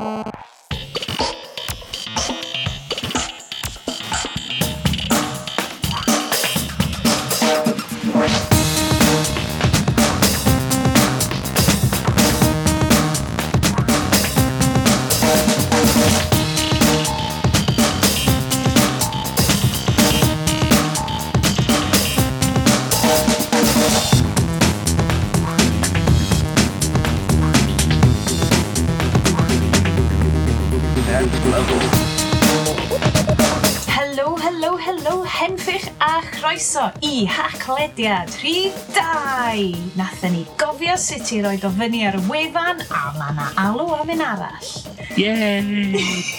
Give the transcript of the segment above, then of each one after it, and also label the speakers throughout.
Speaker 1: Helo, henffych a chroeso I haclediad rhif 2. Nathon ni gofio sut I roed o fyny ar y wefan a ma' 'na alw am un arall.
Speaker 2: Yay!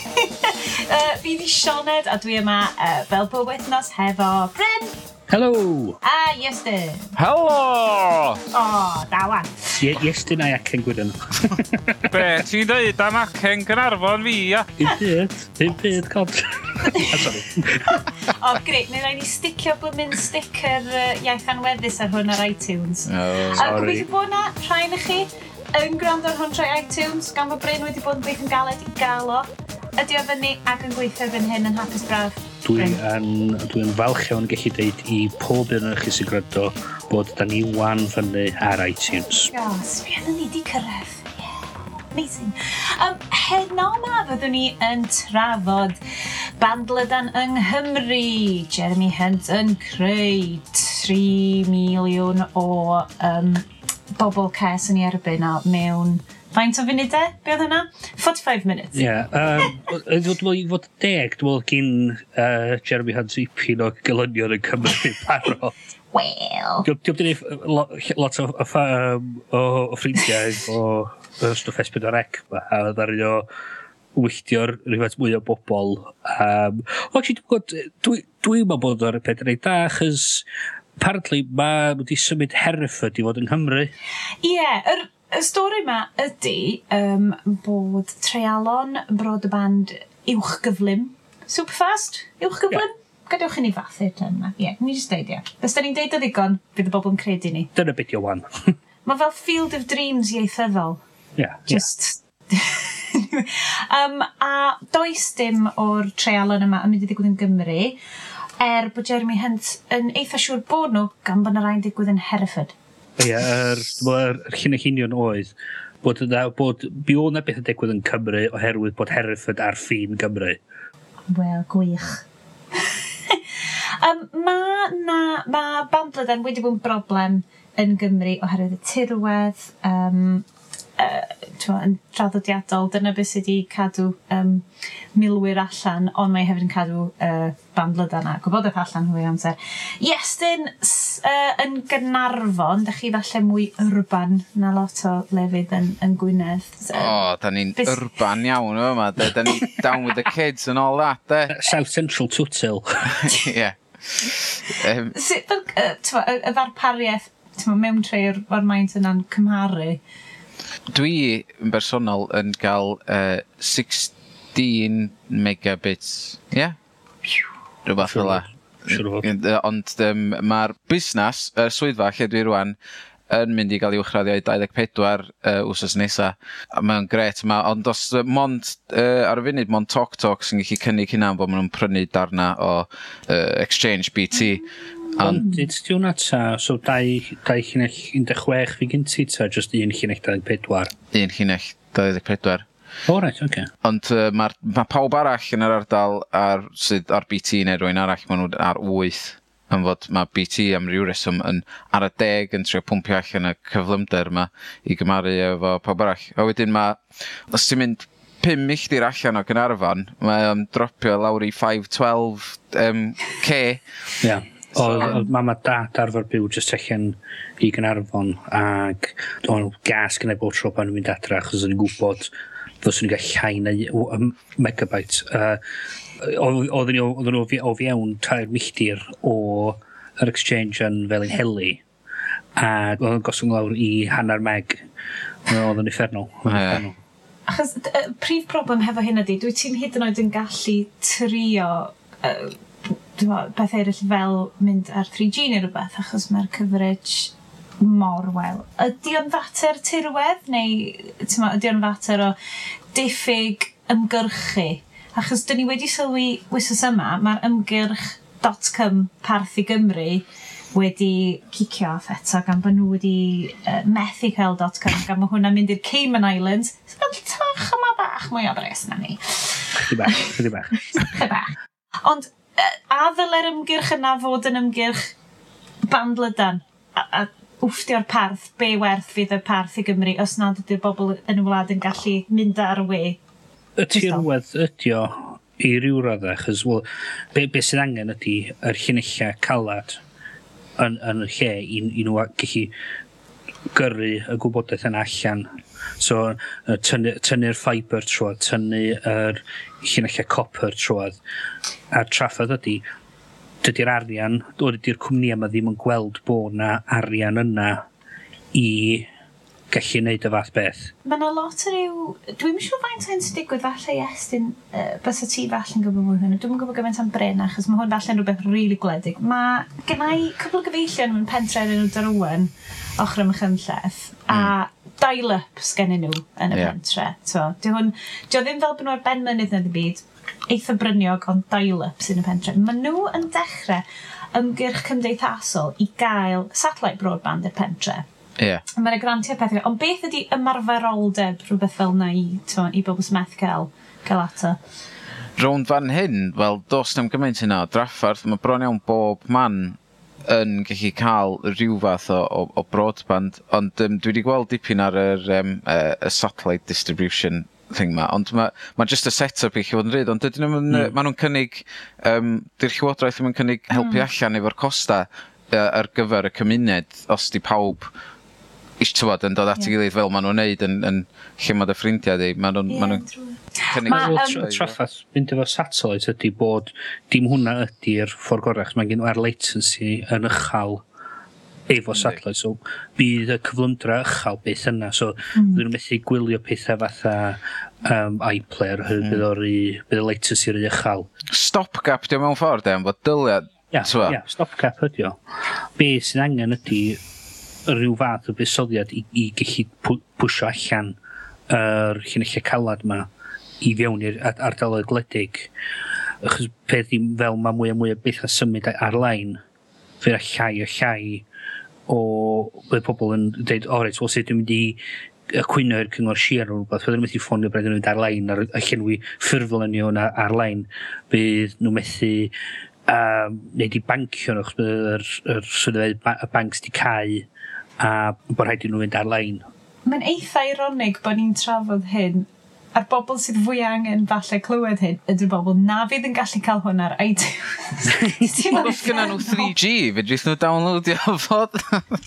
Speaker 1: Fi di Sioned a dwi yma fel pob wythnos hefo Bryn.
Speaker 2: Hello!
Speaker 1: A Iestyn.
Speaker 3: Helo!
Speaker 1: O, dawan.
Speaker 2: Iestyn a Acen Gwydyn.
Speaker 3: Be, ti'n dweud am Acen Gynarfon fi, ia?
Speaker 2: Dim byd, god. Sorry.
Speaker 1: O, greit, neu rai ni sticio blymyn sticker iaith anweddus ar hwn ar iTunes.
Speaker 2: Sorry.
Speaker 1: Gobeithio bod na rhain i chi yn gwrando ar hwn trwy iTunes, gan bod Bryn wedi bod yn gweithio'n galed I gael o. Ydy o fyny ac yn gweithio fy'n hyn yn hapus braf.
Speaker 2: Dwi'n falch iawn gallu deud I pob un o'ch chi sy'n gwrando bod da ni wan fyny ar iTunes.
Speaker 1: O, sbio ni di cyrraedd. Yeah, amazing. Heno ma fyddwn ni yn trafod bandlydan yng Nghymru. Jeremy Hunt yn creu 3 miliwn o bobl ces yn ei erbyn o mewn... Faint o funudau? Be oedd hynna? 45 minutes.
Speaker 2: Ie. Dwi'n fod deg, dwi'n meddwl gyn Jeremy Hunt ipyn o gylynion yn Cymru parod.
Speaker 1: Wel.
Speaker 2: Dwi'n dweud lot o ffrindiau o stwff S4C a ddaru o wylltio'r rhywbeth mwy o bobl. Dwi'n meddwl bod o'r peth yn ei da, achos apparently mae wedi symud Hereford I fod yng Nghymru.
Speaker 1: Ie, y stori yma ydy bod treialon broadband uwchgyflym. Superfast? Uwchgyflym? Yeah. Gadewch I ni fathu yma. Ie, ni jyst deud, ie. Os da ni'n deud o ddigon, bydd y bobl yn credu ni.
Speaker 2: Dyna beth yw wan.
Speaker 1: Mae fel Field of Dreams ieithyddol.
Speaker 2: Ie.
Speaker 1: Just... a does dim o'r treialon yma yn mynd I ddigwydd yn Gymru, bod Jeremy Hunt yn eitha siŵr bod nhw gan bod yna rhain digwydd yn Hereford.
Speaker 2: Ie, yr llunion oedd bod bi o'na beth yn digwydd yn Cymru oherwydd bod Hereford ar ffin Gymru.
Speaker 1: Wel, gwych. Mae bandlydan wedi bod yn broblem yn Gymru oherwydd y tirwedd, yn traddodiadol, dyna beth sydd wedi cadw milwyr allan, ond mae hefyd yn cadw bandlydan a gwybodaeth allan hwy amser. Iestyn yn Gaernarfon, da chi falle mwy urban na lot o lefydd yn Gwynedd.
Speaker 3: Da ni'n urban iawn yma, da ni down with the kids and all that, de.
Speaker 2: South Central Tootil.
Speaker 3: Ie.
Speaker 1: Y ddarpariaeth mewn trei o'r maint yna'n cymharu.
Speaker 3: Dwi yn bersonol yn cael 16 megabits, ie? Rhywbeth fel la. Ond mae'r busnes, y swyddfa lle dwi rwan, yn mynd I gael I uwchraddio I 24 wsos nesa. Mae'n gret, ond os mond, ar y funud, mond TalkTalk sy'n gallu cynnig hynna bod maen nhw'n prynu darna o Exchange BT.
Speaker 2: Ond it's still not so 2 llinell 16 fi gynti ta, just 1 llinell 24.
Speaker 3: 1 llinell 24.
Speaker 2: O, right, oce.
Speaker 3: Ond mae pawb arall yn yr ardal sydd ar BT neu rwy'n arall, maen nhw ar 8. Yn fod mae BT am ryw reswm ar y 10 yn trio pwmpio allan y cyflymder yma I gymaru efo pawb arall. A wedyn os ti'n mynd 5 milltir allan o Gaernarfon, mae'n dropio lawr I 512 K.
Speaker 2: Ie. Oedd mam a dad arfer byw just allan I Gaernarfon ac o'n gas gyda'i bod tro pan nhw'n mynd adra achos o'n i'n gwybod ddylswn i'n gael llai na megabyte. Oedden nhw o fiewn 2 milltir o'r exchange yn fel yn heli a oedd yn gosod lawr I hanner meg. Oedd yn effernol.
Speaker 1: Achos prif problem hefo hyn ydy, dwi ti'n hyd yn oed yn gallu trio beth eraill fel mynd ar 3G neu rhywbeth achos mae'r coverage mor wel. Ydy o'n fater tirwedd neu ydy o'n fater o diffyg ymgyrchu? Achos dyn ni wedi sylwi wythnos yma, mae'r ymgyrch.com Parth i Gymru wedi cicio off eto gan bod nhw wedi methu cael .com gan bod hwnna'n mynd i'r Cayman Islands. Fel toch yma bach mwy o bres na ni.
Speaker 2: Chydig bach.
Speaker 1: Ond a ddyle'r ymgyrch yna fod yn ymgyrch Bandlydan a wfftio'r parth, be werth fydd y Parth i Gymru os nad ydy'r bobl yn y wlad yn gallu mynd ar y we?
Speaker 2: Y tirwedd ydi o i ryw raddau, achos be sydd angen ydi yr llunellau calad yn y lle i nhw gallu gyrru y gwybodaeth yna allan. So, tynnu'r ffiber trwad, tynnu'r llunellau copper trwad. A trafod ydi, dydy'r arian, dydy'r cwmni yma ddim yn gweld bod na arian yna i gallu neud y fath beth.
Speaker 1: Mae yna lot o ryw... Dwi'n siŵr faint hyn sy'n digwydd, falle Estyn, bys y ti falle yn gwybod mwy hynny. Dwi'n gwybod gymaint am Bryn, achos mae hwn falle yn rhywbeth rili gwledig. Mae gennau cwbl o gyfeillion yn pentre yn Darwen, ochr ym Machynlleth, a dial-up sgennyn nhw yn y pentre. Dio ddim fel bod nhw ar ben mynydd na ddim byd, eitha bryniog ond dial-up sy'n y pentre. Mae nhw yn dechrau ymgyrch cymdeithasol i gael satellite broadband i'r pentre. Mae'n grantiau pethau. Ond beth ydy ymarferoldeb rhywbeth fel na i bobl smeth cael ato?
Speaker 3: Rownd fan hyn, wel, dos ddim gymaint hynna o draffarth. Mae bron iawn bob man yn gallu cael rhyw fath o broadband, ond dwi wedi gweld dipyn ar y satellite distribution thing ma, ond mae just y set-up i chi fod yn rhaid, ond dydyn nhw'n ma nhw'n cynnig, di'r Llywodraeth ddim yn cynnig helpu allan efo'r costa ar gyfer y cymuned, os di pawb tywod yn dod at ei gilydd fel maen nhw'n neud yn lle mae dy ffrindiau di. Maen nhw'n cynnig...
Speaker 2: Traffath mynd efo satellite ydy bod dim hwnna ydy'r ffordd gorau, mae'n gen nhw'r latency yn uchal efo satellite. So, bydd y cyflymdra uchal beth yna. So, bydd nhw'n methu gwylio pethau fatha iPlayer, bydd y latency yn uchal.
Speaker 3: Stopgap di o mewn ffordd, am fod dyliad?
Speaker 2: Stopgap ydy o. Be sy'n angen ydy rhyw fath o buddsoddiad i gallu pwysio allan yr llunellau calad yma i fewn i'r ardaloedd gwledig. Achos peth ddim fel mae mwy a mwy o beth a symud ar-lein, fe a llai o beth pobl yn dweud, reit, wel sut dwi'n mynd i cwyno i'r cyngor Sir o rhywbeth, fydden nhw'n methu ffonio braidd nhw'n mynd ar-lein, a llenwi ffurfol yn nhw ar-lein, bydd nhw'n methu neud i bancio nhw, achos bydd y bancs di cau, a bod rhaid i nhw fynd ar-lein.
Speaker 1: Mae'n eitha ironig bod ni'n trafod hyn a'r bobl sydd fwy angen falle clywed hyn ydy'r bobl na fydd yn gallu cael hwn ar iTunes.
Speaker 3: Os gyda nhw 3G, fe drith nhw downloadio fod.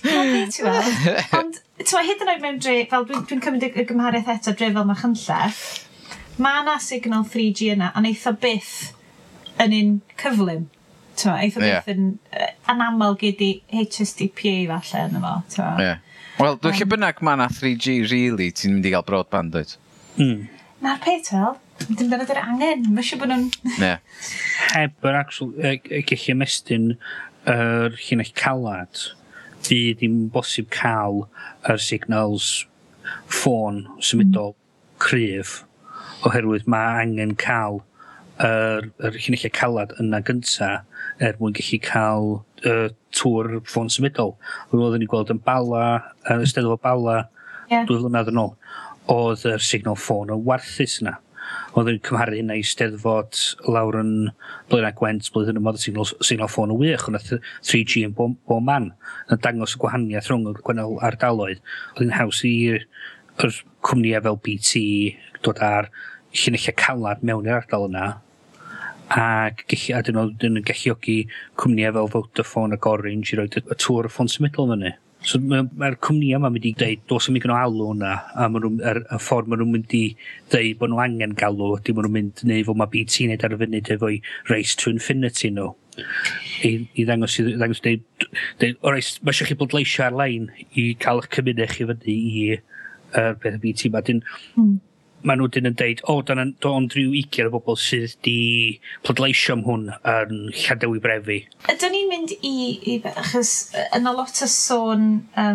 Speaker 1: Ond hyd yn oed mewn dre, fel dwi'n cymryd y gymhariaeth eto dre fel Machynlleth, mae yna signal 3G yna, a neitho byth yn un cyflym. Eitha beth yn anaml gyda HSDPA falle yn efo.
Speaker 3: Wel, dwi'n lle bynnag mae yna 3G, really, ti'n mynd i gael broadband, dweud?
Speaker 1: Na'r peth fel, dim dyna dy'r angen, mae eisiau bod nhw'n...
Speaker 2: Heb yr actual, gallu ymestyn yr llunell calad, bydd ddim bosib cael yr signals ffôn symudol cryf, oherwydd mae angen cael yr llunellau calad yna gynta mwyn gallu cael tŵr ffôn symudol. Oedden ni'n gweld yn Bala, yn ystod o Bala, 2 flynedd yn ôl, oedd yr signal ffôn yn warthus yna. Oedden ni'n cymharu hynna i steddfod lawr yn Blaenau Gwent, blwyddyn yma, signal ffôn yn wych, ond 3G yn bo man, yn dangos y gwahaniaeth rhwng y gwannol ardaloedd. Oedd hi'n haws i'r cwmnïau fel BT dod ar llunellau calad mewn i'r ardal yna, ac dyn nhw'n galluogi cwmnïau fel Vodafone ac Orange i roi y tŵr y ffôn symudol fyny. So mae'r cwmnïau yma mynd i dweud, dos am i gyno alw hwnna, a y ffordd maen nhw'n mynd i dweud bod nhw angen galw, dim maen nhw'n mynd neu fod mae BT wneud ar y funud efo'i Race to Infinity nhw. I ddangos dweud, mae eisiau chi bodleisio ar-lein i cael eich cymuned chi fyny i'r beth BT ma. maen nhw dyn yn deud, do'n rhyw 20 o bobl sydd di pleidleisio am hwn yn Lladewi Brefi.
Speaker 1: Ydyn ni'n mynd i achos yna lot o sôn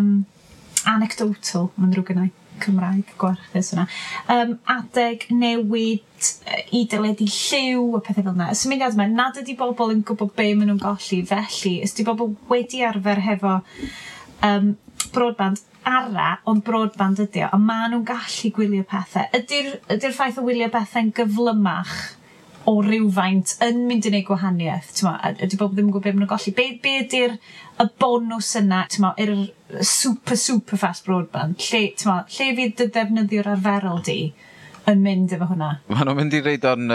Speaker 1: anecdotal, mae'n rhyw gynnau Cymraeg gwarchus yna, adeg newid i dyledu lliw a pethau fel yna. Y symudiad yma, nad ydy bobl yn gwybod be maen nhw'n golli, felly ydy bobl wedi arfer hefo broadband ond broadband ydy o, a maen nhw'n gallu gwylio pethau. Ydy'r ffaith o wylio pethau'n gyflymach o rywfaint yn mynd i wneud gwahaniaeth? Ydy bobl ddim yn gwybod be maen nhw'n golli? Be ydy'r bonws yna, yr super fast broadband? Lle fydd dy ddefnyddio'r arferol di yn mynd efo hwnna?
Speaker 3: Maen nhw'n mynd i reid o'n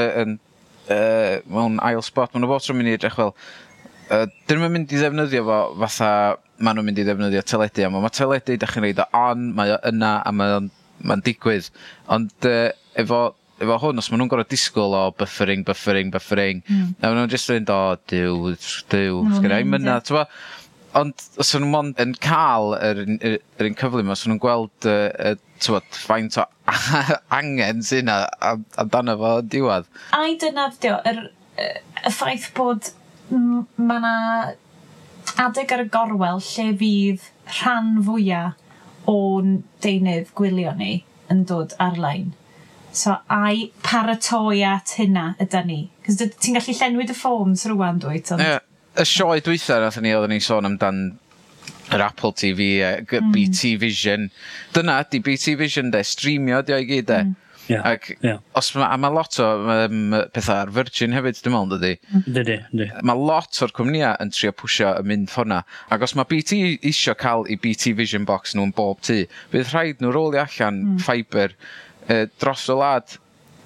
Speaker 3: mewn ail spot. Maen nhw'n bod trwy'n mynd i edrych fel... Dyn nhw'n mynd i ddefnyddio fo fatha... Maen nhw'n mynd i ddefnyddio teledu am. Mae teledu, da chi'n reid o on, mae o yna, a mae'n digwydd. Ond efo hwn, os maen nhw'n gorau disgwyl o buffering, a maen nhw'n jyst mynd, dyw, sgynna i mynna, ond os nhw'n mond yn cael yr un cyflym, os nhw'n gweld faint o angen sy'n amdano fo diwedd.
Speaker 1: A'i dynafdio, y ffaith bod mae yna adeg ar y gorwel lle fydd rhan fwyaf o'n deunydd gwylio ni yn dod ar-lein. So, a'i paratoi at hynna yda ni. Cos ti'n gallu llenwyd y ffôns rwan, dwyt?
Speaker 3: Y sioe dwytha nath ni oedden ni sôn amdan yr Apple TV, BT Vision. Dyna ydi BT Vision, streamio di o'i gyd, Mae lot o pethau ar Virgin hefyd, dim ond ydi.
Speaker 2: Dydy.
Speaker 3: Mae lot o'r cwmnïau yn trio pwysio y mynd ffona. Ac os mae BT isio cael i BT Vision box nhw'n bob tŷ, bydd rhaid nhw roli allan ffiber dros y lad.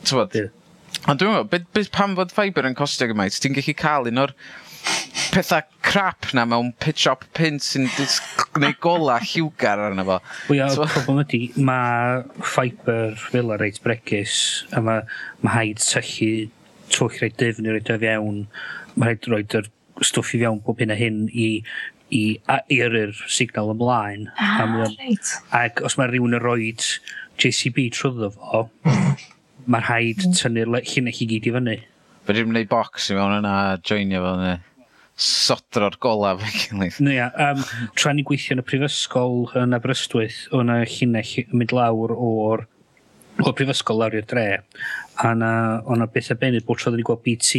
Speaker 3: Ond dwi'n meddwl, pam fod ffiber yn costio gymaint? Ti'n gallu cael un o'r pethau crap na mewn pitch-up pint sy'n gwneud gola lliwgar arno fo.
Speaker 2: Problem ydy, mae ffiber fel reit bregus, a mae haid tyllu twll rhaid dyfn i roed o fewn, mae rhaid roed yr stwff i fewn pob hyn a hyn i eiri'r signal ymlaen.
Speaker 1: Reit.
Speaker 2: Ac os mae rhywun yn roed JCB trwyddo fo, mae'r haid tynnu'r llinell i gyd i fyny.
Speaker 3: Fe ddim yn gwneud box i fewn yna a joinio fel yna. Sodro'r golaf fe gilydd.
Speaker 2: Tra ni gweithio yn y prifysgol yn Aberystwyth, o'na llinell yn mynd lawr o'r prifysgol lawr i'r dre. A o'na beth a benydd bod troedd ni gweld BT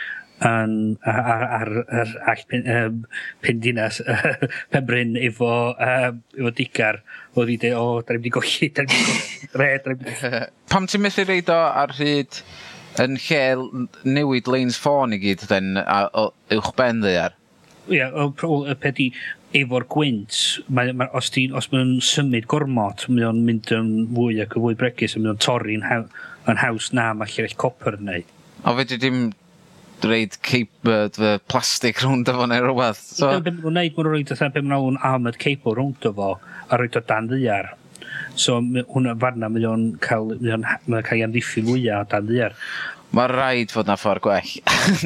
Speaker 2: ar Pendinas Penbryn efo digar. Oedd i dweud, da ni'n mynd i golli,
Speaker 3: Pam ti'n methu reid o ar hyd yn lle newid lanes ffôn i gyd uwch ben ddaear?
Speaker 2: Ie, y peth i efo'r gwynt, os mae'n symud gormod, mae'n mynd yn fwy ac yn fwy bregus, mae'n torri'n haws na mae lleill copper yn neud.
Speaker 3: O fe dim reid plastig rownd o fo neu rhywbeth?
Speaker 2: Be mae'n neud, mae'n rhaid be mae'n alw'n armoured cable rownd o fo, a roed o dan ddaear. So hwnna farna mae'n cael ei amddiffyn fwyaf o dan ddaear.
Speaker 3: Mae rhaid fod na ffordd gwell.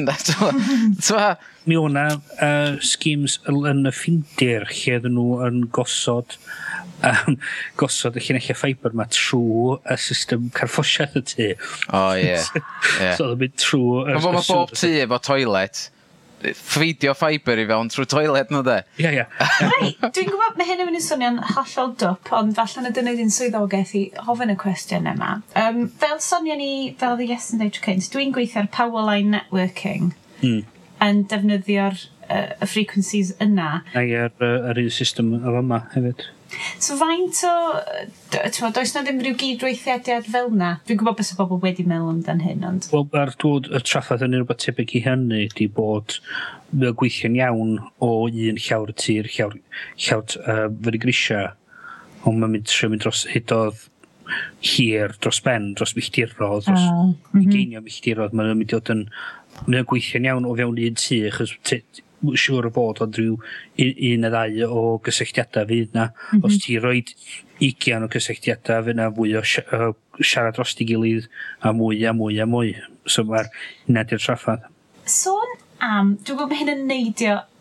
Speaker 2: Mi o'na schemes yn y Ffindir lle ydyn nhw yn gosod y llinellau ffiber yma trwy y system carffosiaeth y tŷ. So oedd yn mynd trwy...
Speaker 3: Mae bob tŷ efo toilet. Ffeidio ffiber i fewn trwy toilet nhw de.
Speaker 2: Ie.
Speaker 1: Dwi'n gwybod mae hyn yn mynd i swnio'n hollol dwp, ond falle na dyna un swyddogaeth i ofyn y cwestiwn yma. Fel sonia ni, fel ddi Ies yn dweud tro cynt, dwi'n gweithio ar Powerline Networking yn defnyddio'r frequencies yna.
Speaker 2: Ar un system o yma hefyd.
Speaker 1: So faint o... Does na ddim rhyw gydweithiadiad fel yna? Dwi'n gwybod beth o bobl wedi meddwl amdan hyn, ond...
Speaker 2: Wel, ar dod y traffaeth yn rhywbeth tebyg i hynny, di bod mae'n gweithio'n iawn o un llawr y tir, llawr fyny grisia, ond mae'n mynd dros hydodd hir, dros ben, dros milltirodd, dros geinio milltirodd, mae'n mynd i fod yn... Mae'n gweithio'n iawn o fewn un tŷ, achos siwr o bod ond rhyw un neu ddau o gysylltiadau fydd na. Os ti roed 20 o gysylltiadau, fydd na fwy o siarad dros i gilydd a mwy. So mae'r hynna di'r traffaeth.
Speaker 1: Sôn am, dwi'n gwybod mae hyn yn neidio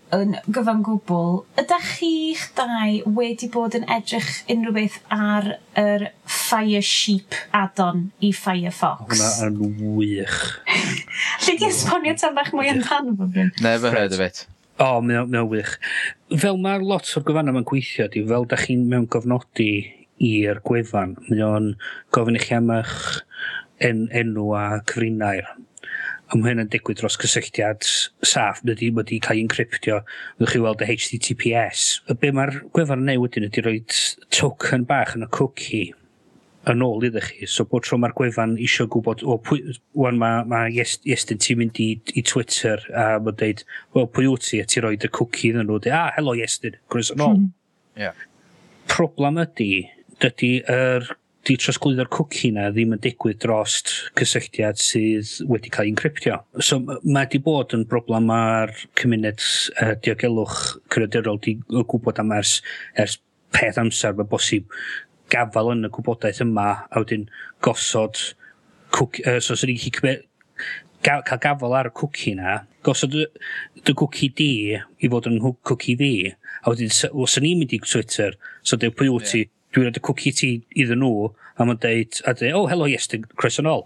Speaker 1: yn gyfan gwbl, ydych chi'ch dau wedi bod yn edrych unrhyw beth ar yr Firesheep add-on i Firefox?
Speaker 2: Hwna yn wych.
Speaker 1: Lle di esbonio tan bach mwy amdano fo, Bryn?
Speaker 3: Never heard of it.
Speaker 2: Mae'n wych. Fel mae lot o'r gwefannau mae'n gweithio, fel da chi'n mewn gofnodi i'r gwefan, mae'n gofyn i chi am eich enw a cyfrinair. Mae hyn yn digwydd dros cysylltiad saff, wedi cael ei encryptio, fyddwch chi weld y HTTPS. Be mae'r gwefan yn ei wedyn ydy rhoi token bach yn y cookie yn ôl iddo chi. So bod tro mae'r gwefan eisiau gwybod, mae Iestyn ti'n mynd i Twitter a mae'n dweud, wel, pwy wyt ti? A ti roi y cookie iddyn nhw, hello Iestyn, croeso nôl. Problem ydy di trosglwyddo'r cookie na ddim yn digwydd drost cysylltiad sydd wedi cael ei encryptio. So mae di bod yn broblem ar cymuned diogelwch cyfrifiadurol di gwybod am ers peth amser mae bosib gafal yn y gwybodaeth yma a wedyn gosod so sy'n ni'n cael gafal ar y cookie na, gosod dy cookie di i fod yn cookie fi, a wedyn os ni'n mynd i Twitter, so dweud pwy wyt ti, dwi'n rhaid y cookie ti iddyn nhw, a mae'n dweud, hello, yes, croeso nôl.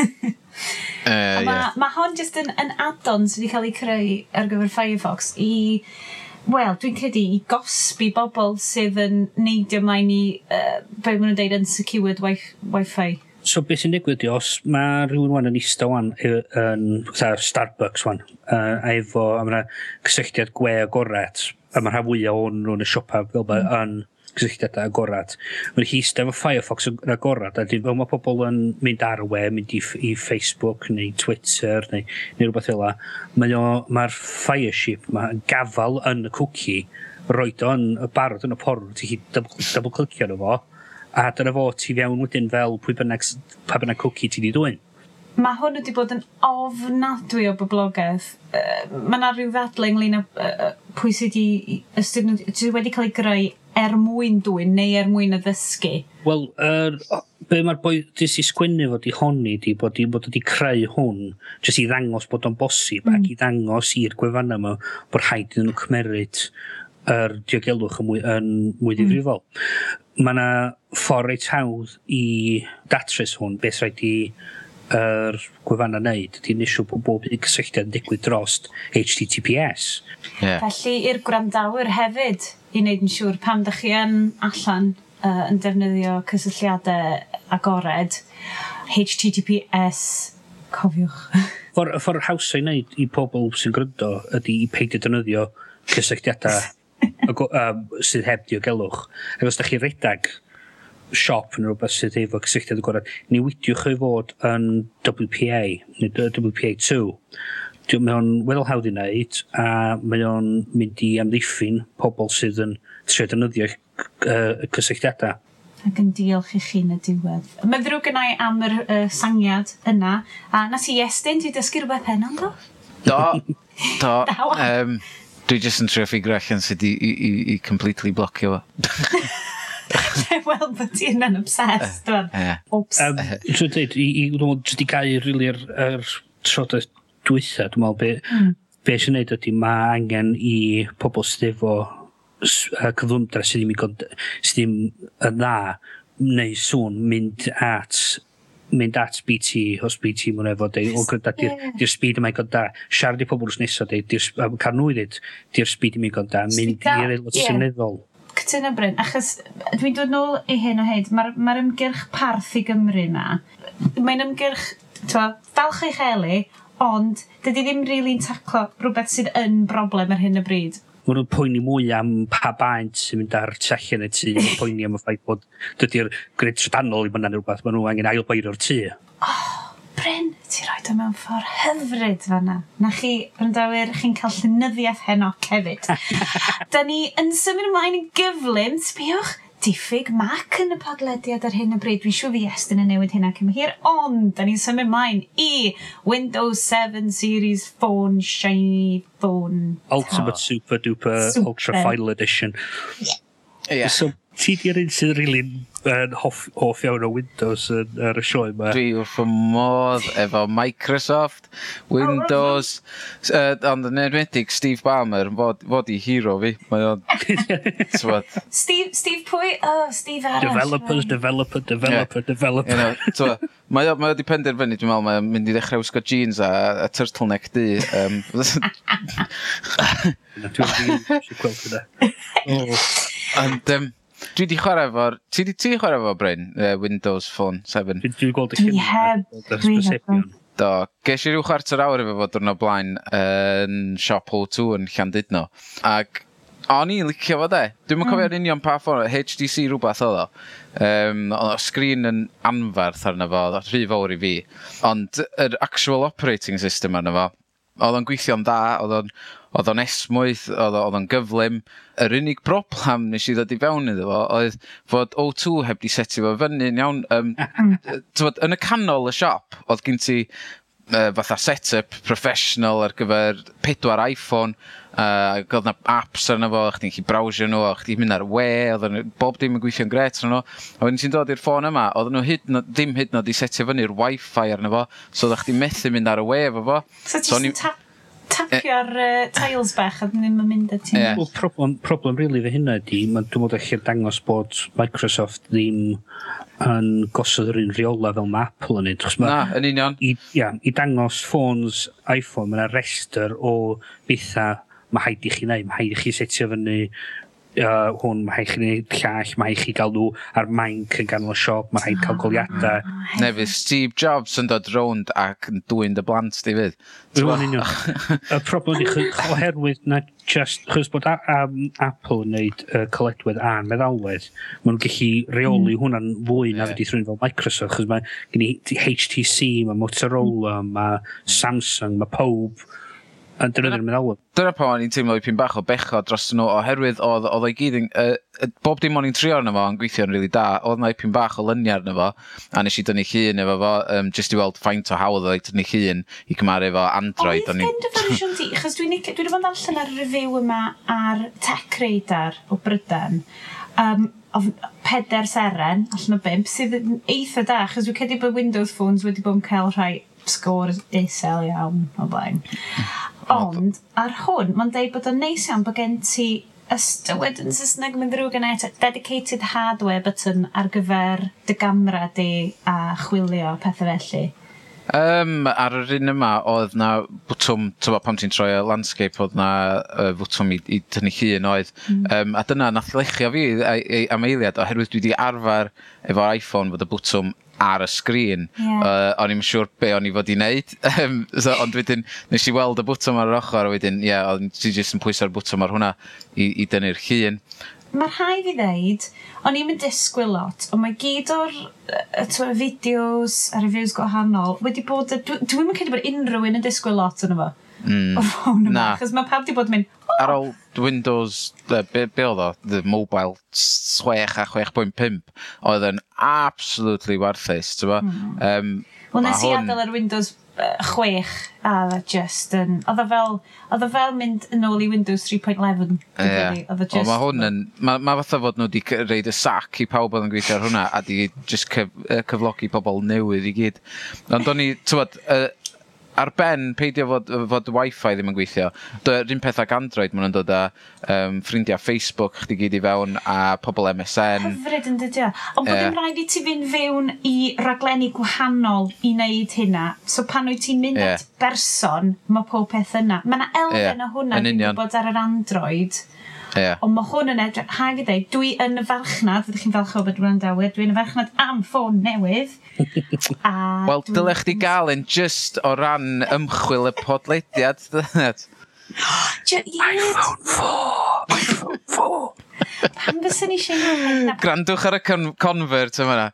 Speaker 1: Mae hon jyst yn add-on sydd wedi cael ei creu ar gyfer Firefox Wel, dwi'n credu i gosbi bobl sydd yn neidio mlaen i be maen nhw'n dweud unsecured Wi-Fi.
Speaker 2: So beth sy'n digwydd os mae rhywun wan yn eistedd wan yn Starbucks wan efo cysylltiad gwe agored a mae'r rhan fwyaf o'n nhw'n y siopa fel yn cysylltiad agored. Mae'n chi eistedd efo Firefox yn agored a fel mae pobl yn mynd ar y we, mynd i Facebook neu Twitter neu rhywbeth fel la. Mae'r Firesheep, mae'n gafal yn y cookie, roed o'n barod yn y porn, ti'n chi double-clicio nhw fo, a dyna fo ti fewn wedyn fel pa bynnag cookie ti di dwy'n.
Speaker 1: Mae hwn wedi bod yn ofnadwy o boblogaidd. Mae yna rhyw ddadlau ynglyn â pwy sydd wedi cael ei greu mwyn dwy'n neu mwyn y ddysgu.
Speaker 2: Wel, be mae'r boi dys i sgwennu fod i honni di bod wedi creu hwn jyst i ddangos bod o'n bosib ac i ddangos i'r gwefannau yma bod rhaid iddyn nhw cymeryd yr diogelwch yn mwy ddifrifol. Mae yna ffordd reit hawdd i datrys hwn beth rhaid i gwefannau wneud ydy'n isio bob un cysylltiad yn digwydd drost HTTPS.
Speaker 1: Felly i'r gwrandawyr hefyd i wneud yn siŵr pam dych chi allan yn defnyddio cysylltiadau agored HTTPS cofiwch.
Speaker 2: Ffordd hawsa i wneud i pobl sy'n gryndo ydy i peidio defnyddio cysylltiadau sydd heb diogelwch. Ac os da chi redag siop yn rhywbeth sydd efo cysylltiad agored, newidiwch ei fod yn WPA, neu WPA2. Mae o'n weddol hawdd i wneud, a mae o'n mynd i amddiffyn pobl sydd yn trio defnyddio cysylltiadau.
Speaker 1: Ac yn diolch i chi yn y diwedd. Mae'n ddrwg yna am yr sangiad yna, a nas i Iestyn, ti'n dysgu rhywbeth heno, do?
Speaker 3: Do. Dwi jyst yn trio ffigur allan sydd i completely blocio fo.
Speaker 1: Wel, bod ti'n yn obsessed, dwi'n.
Speaker 2: So dweud, jyst i gael rili'r trodaeth dwytha, dwi'n meddwl, be sy'n neud ydy, mae angen i pobl sydd efo cyflymdra sydd ddim yn dda, neu sŵn, mynd at BT, os BT mwyn efo, di'r speed yma'n god da. Siarad i pobl wrth nesaf, cael nhw i ddweud, di'r speed yma'n god da, mynd i'r aelod syneddol.
Speaker 1: Cytuno Bryn, achos dwi'n dod nôl i hyn o hyd, mae'r ymgyrch parth i Gymru yma. Mae'n ymgyrch, falch eich eli, ond dydy ddim rili'n taclo rhywbeth sydd yn broblem ar hyn o bryd.
Speaker 2: Mae nhw'n poeni mwy am pa baent sy'n mynd ar tyllen y tŷ, mae'n poeni am y ffaith bod dydy'r grid trydanol i myna'n rhywbeth, mae nhw angen ailbeiro'r tŷ.
Speaker 1: Bryn, ti'n rhoi o mewn ffordd hyfryd fanna. Na chi, rhandawyr, chi'n cael llynyddiaeth heno hefyd. Da ni yn symud ymlaen yn gyflym, sbiwch, diffyg Mac yn y podlediad ar hyn o bryd. Dwi'n siŵr fi Iestyn yn newid hynna cym hir, ond da ni'n symud ymlaen i Windows 7 Series Phone, Shiny Phone.
Speaker 2: Ultimate Super Duper Ultra Final Edition.
Speaker 3: Yeah.
Speaker 2: So, Ti di'r un sydd rili'n hoff iawn o Windows ar y sioe yma.
Speaker 3: Dwi wrth fy modd efo Microsoft, Windows, ond yn enwedig Steve Ballmer, fod i hero fi. Mae o'n...
Speaker 1: Steve pwy? Oh, Steve arall.
Speaker 3: Developer. Mae o di penderfynu, dwi'n meddwl, mae'n mynd i ddechrau wisgo jeans a turtleneck di.
Speaker 2: Dwi'n gweld hynna.
Speaker 3: Ond... Dwi di chwarae efo'r... Ti chwarae efo, Bryn? Windows Phone 7?
Speaker 2: Dwi'n gweld y llun.
Speaker 3: Do. Ges i rhyw chwarter awr efo fod yn o blaen yn Shop O2 yn Llandudno. Ac o'n i'n licio fo de. Dwi'n cofio'r union pa ffôn, HTC rhywbeth oedd o. Oedd o sgrin yn anferth arno fo, rhy fawr i fi. Ond yr actual operating system arno fo, oedd o'n gweithio'n dda, oedd o'n esmwyth, oedd o'n gyflym. Yr unig broblem nes i ddod i fewn iddo fo oedd fod O2 heb di setio fo fyny'n iawn. Yn y canol y siop, oedd gen ti fatha set-up professional ar gyfer 4 iPhone, oedd yna apps arno fo, chdi'n chi browsio nhw, chdi'n mynd ar we, oedd bob dim yn gweithio'n gret arno. A wedyn ti'n dod i'r ffôn yma, oedd nhw ddim hyd yn oed i setio fyny'r Wi-Fi arno fo, so oedd chdi'n methu mynd ar y we efo fo.
Speaker 1: So ti'n tapio'r tiles bach a ddim yn mynd at ti.
Speaker 2: Problem rili fe hynna ydi, dwi'n meddwl eich dangos bod Microsoft ddim yn gosod yr un rheola fel mae Apple yn neud.
Speaker 3: Na, yn union.
Speaker 2: I dangos ffôns iPhone, mae'n rester o betha mae haid i chi neud. Mae haid i chi setio fyny hwn, mae haid i chi neud llall, mae haid i chi gael nhw ar mainc yn ganol y siop, mae haid cael goliadau.
Speaker 3: Nefyd Steve Jobs yn dod rownd ac yn dwy'n dy blant di fydd.
Speaker 2: Rwy'n union. Y problem ydy, oherwydd na just, chos bod Apple yn neud coledwedd a'n meddalwedd, maen nhw'n gallu reoli hwnna'n fwy na fyddi thrwy'n fel Microsoft, chos mae gen i HTC, mae Motorola, mae Samsung, mae pob yn defnyddio'r meddalwedd.
Speaker 3: Dyna pa o'n i'n teimlo ipyn bach o bechod dros nhw, oherwydd oedd o'i gyd yn... bob dim o'n i'n trio arno fo yn gweithio'n rili da, oedd na ipyn bach o lyniau arno fo, a nes i dynnu llun efo fo, just i weld faint o hawdd oedd dynnu llun i cymaru efo Android.
Speaker 1: Oedd gen dy fersiwn di, chos dwi'n wedi bod yn allan ar y review yma ar Tech Radar o Brydan, o 4 seren, allan o 5, sydd yn eitha da, chos dwi'n credu bod Windows phones wedi bod yn cael rhai sgôr isel iawn o blaen. Ond, ar hwn, mae'n deud bod o'n neis iawn bod gen ti ystywed yn Saesneg mynd drwy gen eto dedicated hardware button ar gyfer dy gamera di a chwilio pethau felly.
Speaker 3: Ar yr un yma, oedd na bwtwm, pam ti'n troi o landscape, oedd na bwtwm i tynnu llun oedd. A dyna nath lechio fi am eiliad, oherwydd dwi wedi arfer efo iPhone fod y bwtwm ar y sgrin. O'n i'n siŵr be o'n i fod i wneud. Ond wedyn, nes i weld y bwtwm ar yr ochr, a wedyn, o'n ti jyst yn pwyso'r bwtwm ar hwnna i dynnu'r llun.
Speaker 1: Mae'r rhai fi ddeud, o'n i'n disgwyl lot, ond mae gyd o'r fideos a reviews gwahanol wedi bod... Dwi'n mynd credu bod unrhyw un yn disgwyl lot yn efo. O ffôn yma, chos mae pawb wedi bod yn mynd...
Speaker 3: Ar ôl Windows, be oedd o? The Mobile 6 a 6.5, oedd yn absolutely warthus, ti'n bo?
Speaker 1: Wel, nes i adael ar Windows 6 a just yn... Oedd o fel mynd yn ôl i Windows 3.11.
Speaker 3: Mae hwn yn... Mae fatha fod nhw wedi reid y sac i pawb oedd yn gweithio ar hwnna a di just cyflogi pobl newydd i gyd. Ond o'n i, ti'n bod... Ar ben, peidio fod Wi-Fi ddim yn gweithio. Yr un peth ag Android, maen nhw'n dod â ffrindiau Facebook chdi gyd i fewn a pobl MSN.
Speaker 1: Hyfryd yn dydio. Ond bod yn rhaid i ti fynd fewn i raglenni gwahanol i wneud hynna. So pan wyt ti'n mynd at berson, mae pob peth yna. Mae yna elfen o hwnna dwi'n bod ar yr Android. Ond mae hwn yn edrych, haid i ddeud, dwi yn y farchnad, fyddwch chi'n falch o bod dwi'n dawyr, dwi'n y farchnad am ffôn newydd.
Speaker 3: Wel, dylech chi gael yn just o ran ymchwil y podlediad, dyned.
Speaker 2: iPhone 4.
Speaker 1: Pam bysyn ni eisiau
Speaker 3: Grandwch ar y convert yma.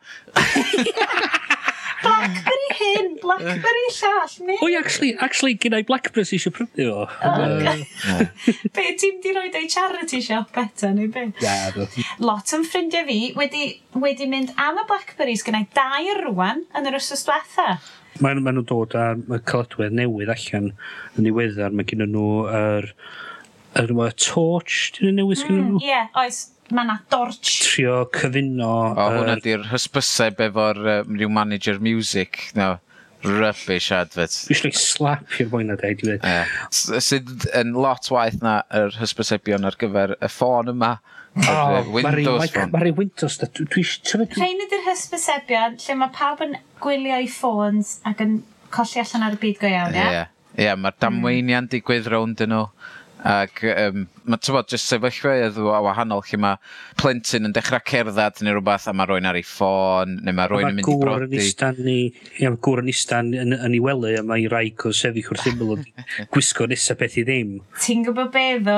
Speaker 1: Blackberry hyn, Blackberry llall, ne?
Speaker 2: O, actually, gyda'i Blackberry eisiau prynu o.
Speaker 1: Be, ti'n di roed o'i charity shop eto, neu be? Lot yn ffrindiau fi wedi mynd am y Blackberries gyda'i 2 rwan yn yr wsos diwetha.
Speaker 2: Maen nhw'n dod â'r coledwedd newydd allan yn ddiweddar. Mae gen nhw Torch, dyn nhw'n newis gyda nhw?
Speaker 1: Ie, oes, mae yna Dorch.
Speaker 2: Trio cyfuno...
Speaker 3: hwnna di'r hysbyseb efo'r rhyw manager music. No, rubbish advert.
Speaker 2: Fi'n like slap i'r boi'n dweud, i ddweud.
Speaker 3: Sydd yn lot waith na yr hysbysebion ar gyfer y ffôn yma. Windows phone.
Speaker 2: Mae'r Windows,
Speaker 1: Rhain ydy'r hysbysebion lle mae pawb yn gwylio i ffôns ac yn colli allan ar y byd go iawn, ie?
Speaker 3: Ie, mae'r damweinia'n digwydd rownd yn nhw. Ac mae just sefyllfeuedd o wahanol lle mae plentyn yn dechrau cerdded neu rhywbeth a mae rwy'n ar ei ffôn neu mae rwy'n yn mynd i brodi.
Speaker 2: Mae gŵr yn istan yn ei welu a mae rhaid o sefyll wrth ymwyl o gwisgo nesa beth i ddim.
Speaker 1: Ti'n gwybod be ddo,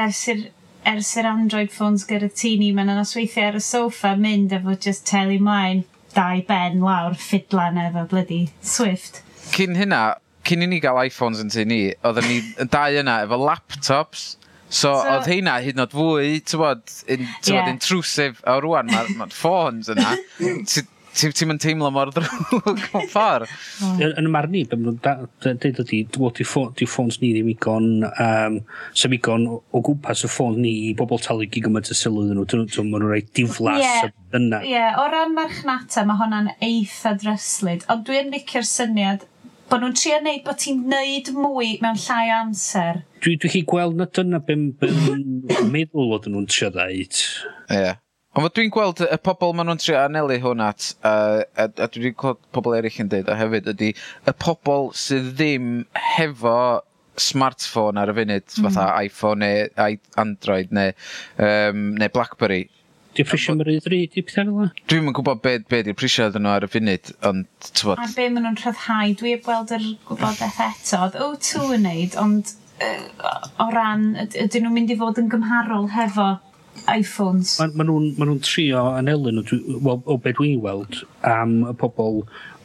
Speaker 1: ers yr Android phones gyda ti ni, mae'n anosweithio ar y sofa mynd efo just teli mlaen, dau ben lawr, ffidlan efo bloody Swift.
Speaker 3: Cyn i ni gael iPhones yn tu ni, oedden ni dau yna efo laptops, so oedd heina hyd yn oed fwy, intrusive, o rwan mae'r phones yna, ti'n mynd teimlo mor drwg o ffordd.
Speaker 2: Yn y marn ni, dweud ydi, di ffôns ni ddim sef igon o gwmpas y ffôn ni i bobl talu gymaint y sylw nhw, maen nhw'n rhaid diflas yna.
Speaker 1: Ie, o ran marchnata mae hwnna'n eitha dryslyd, ond dwi'n licio'r syniad bod nhw'n trio neud bod ti'n neud mwy mewn llai amser.
Speaker 2: Dwi'n chi gweld na dyna be'n meddwl oedd nhw'n trio dweud.
Speaker 3: Ie. Ond dwi'n gweld y pobl maen nhw'n trio anelu hwn at, a dwi'n gweld pobl eraill yn dweud, a hefyd ydy y pobl sydd ddim hefo smartphone ar y funud, fatha iPhone neu Android neu Blackberry.
Speaker 2: Di prisio mae'r ddri, di pethau fel yna?
Speaker 3: Dwi'n yn gwybod be di'r prisio nhw ar y funud, ond tywod...
Speaker 1: A be maen nhw'n rhyddhau, dwi heb weld yr gwybodaeth eto, O2 yn neud, ond o ran, ydyn nhw'n mynd i fod yn gymharol hefo iPhones.
Speaker 2: Maen nhw'n trio anelu nhw, o be dwi'n weld, am y pobl,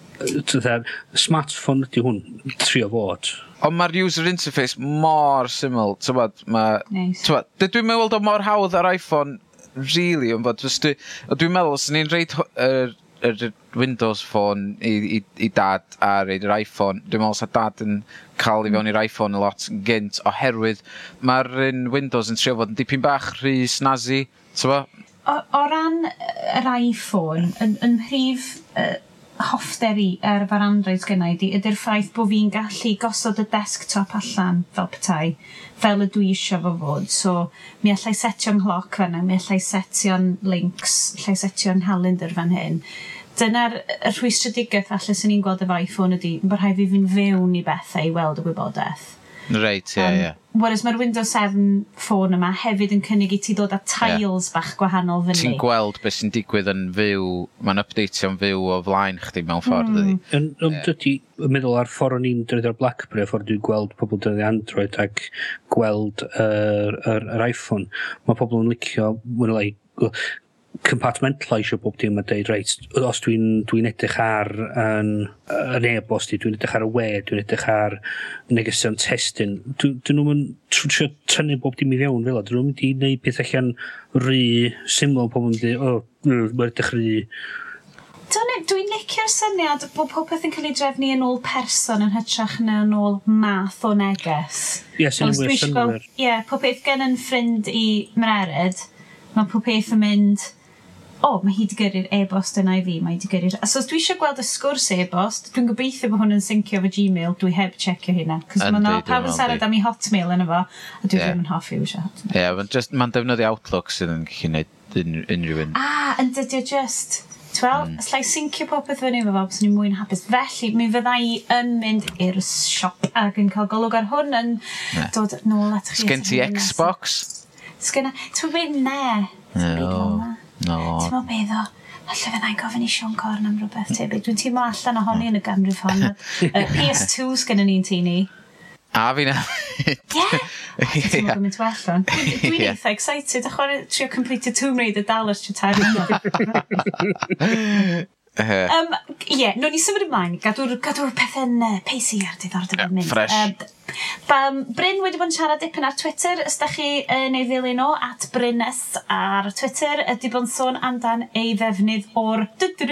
Speaker 2: smartphone ydy hwn, trio fod.
Speaker 3: Ond mae'r user interface mor syml, tywod, dwi'n meddwl o mor hawdd ar iPhone, really, ond dwi'n meddwl, os ni'n reid yr Windows Phone i dad a reid yr iPhone, dwi'n meddwl sa dad yn cael i fewn i'r iPhone a lot gynt, oherwydd mae'r Windows yn trio fod yn dipyn bach rhy snazzy, tywa?
Speaker 1: O ran yr iPhone, yn rhif hoffder i ar efo'r Android gennau ydy'r ffaith bod fi'n gallu gosod y desktop allan fel petai, fel y dwi eisiau fo fod. So, mi allai setio'n ngloc fanna, mi allai setio'n links, allai setio'n calendar fan hyn. Dyna'r rhwystredigaeth falle sy'n ni'n gweld efo iPhone ydy, bod rhaid fi fi'n fewn i bethau i weld y wybodaeth.
Speaker 3: Reit, ie.
Speaker 1: Whereas mae'r Windows 7 ffôn yma hefyd yn cynnig i ti ddod â tiles bach gwahanol fyny.
Speaker 3: Ti'n gweld beth sy'n digwydd yn fyw, mae'n updateio'n fyw o flaen chdi mewn ffordd ydi.
Speaker 2: Dydy, meddwl ar ffordd o'n i'n dweud o'r Blackberry, ffordd dwi'n gweld pobl dweud Android ac gweld yr iPhone, mae pobl yn licio, compartmentalisio bob dim a dweud, reit, os dwi'n edrych ar yn e-bost dwi'n edrych ar y we, dwi'n edrych ar negesion testyn, dyn nhw'n trio tynnu bob dim i fewn fel o, dyn nhw'n mynd i wneud peth allan rhy syml, pobl yn dweud, mae'n edrych rhy...
Speaker 1: Dwi'n licio'r syniad bod popeth yn cael ei drefnu yn ôl person yn hytrach na yn ôl math o neges.
Speaker 2: Ie, synwyr.
Speaker 1: Ie, popeth gen yn ffrind i Mrered, mae popeth yn mynd... mae hi wedi gyrru'r e-bost yna i fi, mae hi wedi gyrru'r... So, os dwi eisiau gweld y sgwrs e-bost, dwi'n gobeithio bod hwn yn syncio fo Gmail, dwi heb checio hynna. Cos mae pawb yn siarad am ei Hotmail yna fo, a dwi ddim yn hoffi eisiau Hotmail.
Speaker 3: Ie, mae'n defnyddio Outlook sydd yn gallu gwneud unrhyw un.
Speaker 1: Yn dydio just... Slai syncio popeth fyny efo fo, bys ni'n mwy'n hapus. Felly, mi fydda i yn mynd i'r siop ac yn cael golwg ar hwn yn dod nôl at chi.
Speaker 3: Sgen ti Xbox?
Speaker 1: Sgen i... Ti'n mynd ne?
Speaker 3: No.
Speaker 1: Ti'n meddwl beth o? Alla fyddai'n gofyn i Sean Corn am rhywbeth tebyg. Dwi'n teimlo allan ohoni yn y ganrif hon. PS2 sgen i'n ti ni.
Speaker 3: A fi na.
Speaker 1: Ie? Ti'n meddwl mynd well o'n. Dwi'n eitha excited. Trio complete Tomb Raider dallas ti tair. Nw'n ni symud ymlaen, gadw'r pethau'n pacey ar diddordeb yn mynd.
Speaker 3: Fresh.
Speaker 1: Bryn wedi bod yn siarad dipyn ar Twitter, ysdech chi neu ddilyn o at Brynnes ar Twitter, ydy bod yn sôn amdan ei ddefnydd o'r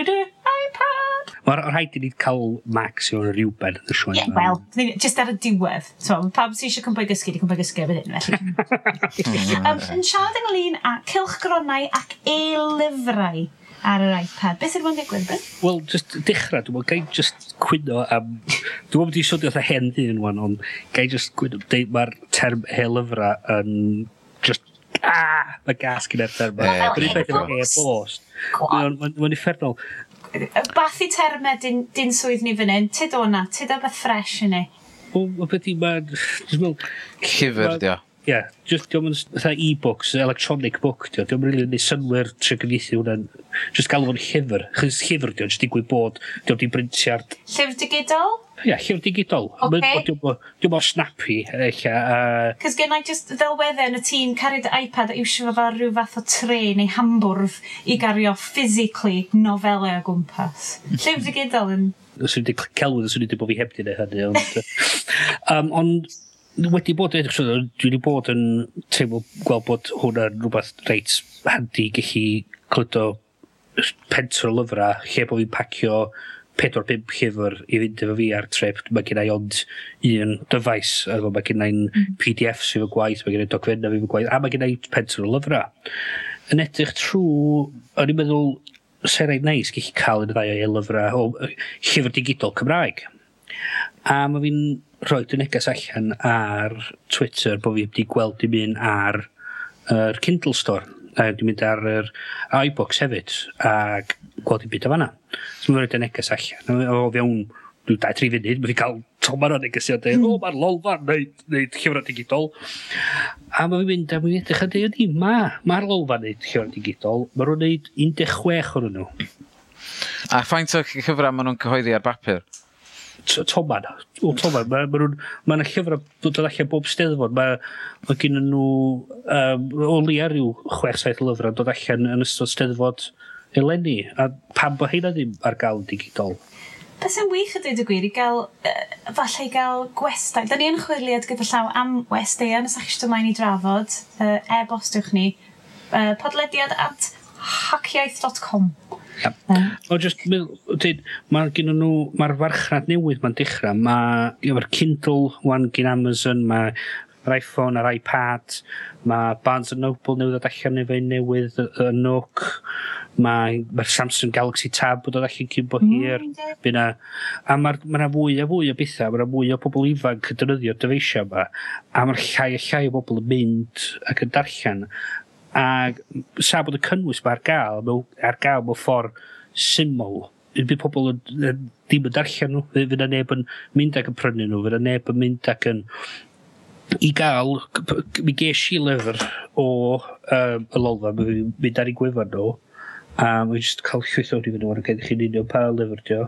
Speaker 1: iPad.
Speaker 2: Mae'r rhaid i ni cael Max o'r rhywbeth yn y sioe.
Speaker 1: Wel, just ar y diwedd. Pam sy'n eisiau cwmpa i gysgu, di cwmpa i gysgu efo hyn, felly. Yn siarad ynglyn â cylchgronau ac e-lyfrau ar yr iPad. Beth yw'n digwydd, Bryn?
Speaker 2: Wel, just dechrau, dwi'n gai just cwyno am... Dwi'n gwybod wedi sôn oedd hen ddyn wan, ond gai just cwyno, mae'r term e-lyfra yn just... Mae gas gyda'r term. Dwi'n beth efo e-bost. Mae'n effernol.
Speaker 1: Bath i termau dyn swydd ni fan hyn. Tyd o'na, tyd o beth fresh yn ni.
Speaker 2: Wel, beth i mae'n...
Speaker 3: Llyfr, dio.
Speaker 2: Ie, just diolch yn fatha e-books, electronic book, diolch yn rili neud synwyr trwy gyfieithu hwnna'n, just gael fo'n llyfr, chys llyfr diolch, just digwydd bod, diolch di brintio'r...
Speaker 1: Llyfr digidol?
Speaker 2: Ie, llyfr digidol. Diolch mor snappy, eich.
Speaker 1: Cys gen I just ddelweddau yn y tîm cario dy iPad a iwsio fo fel rhyw fath o tre neu hambwrdd i gario physically nofelau o gwmpas. Llyfr digidol yn...
Speaker 2: Swn i wedi celwydd, swn i wedi bod fi heb di neu hynny, ond wedi bod edrych, dwi wedi bod yn teimlo gweld bod hwnna'n rhywbeth reit handi gallu clydo pentr o lyfrau lle bod fi'n pacio 4-5 llyfr i fynd efo fi ar trip. Mae gen i ond un dyfais, mae gen i'n PDFs efo gwaith, mae gen i dogfenna efo gwaith, a mae gen i pentr o lyfrau. Yn edrych trwy, o'n i'n meddwl, sy'n rhaid neis gallu cael yn y ddau o lyfrau o llyfr digidol Cymraeg. A mae fi'n rhoi dy neges allan ar Twitter bod fi wedi gweld i mynd ar Kindle Store. Dwi'n mynd ar yr iBooks hefyd, ac gweld i byd o fanna. So mae'n rhoi dy neges allan. O fewn 2-3 funud, mae fi cael tomar o negesio a dweud, mae'r lolfa'n neud llyfrau digidol. A mae fi'n mynd a mae'n edrych a dweud, mae'r lolfa'n neud llyfrau digidol, mae nhw'n neud 16 o'n nhw.
Speaker 3: A ffaint o llyfrau maen nhw'n cyhoeddi ar bapur?
Speaker 2: Toman. Mae'n llyfr dod allan bob steddfod. Mae gen nhw o leia rhyw 6-7 lyfr yn dod allan yn ystod steddfod eleni. A pam bod hynna ddim ar gael digidol?
Speaker 1: Beth sy'n wych y dweud y gwir i gael, falle i gael gwestai. Da ni yn chwiliad gyda llaw am westau, nes a'ch eisiau ymlaen i drafod, e-bostiwch ni, podlediad at hackiaeth.com.
Speaker 2: O, just, mae gen nhw, mae'r farchnad newydd mae'n dechrau. Mae'r Kindle, wan gen Amazon, mae'r iPhone, yr iPad, mae Barnes & Noble newydd allan efo newydd, y Nook, mae'r Samsung Galaxy Tab dod allan cyn bo hir. A mae'na fwy a fwy o bethau, mae'na fwy o pobl ifanc yn defnyddio dyfeisio yma, a mae'r llai a llai o bobl yn mynd ac yn darllen. A sa bod y cynnwys mae ar gael mewn ffordd syml. Bydd pobl ddim yn darllen nhw, fydd yna neb yn mynd ac yn prynu nhw, fydd yna neb yn mynd ac yn i gael, mi ges i lyfr o y lolfa, mi'n mynd ar ei gwefan nhw, a mi'n just cael llwyth o'r i fynd o'r gael chi'n unio pa lyfr dio.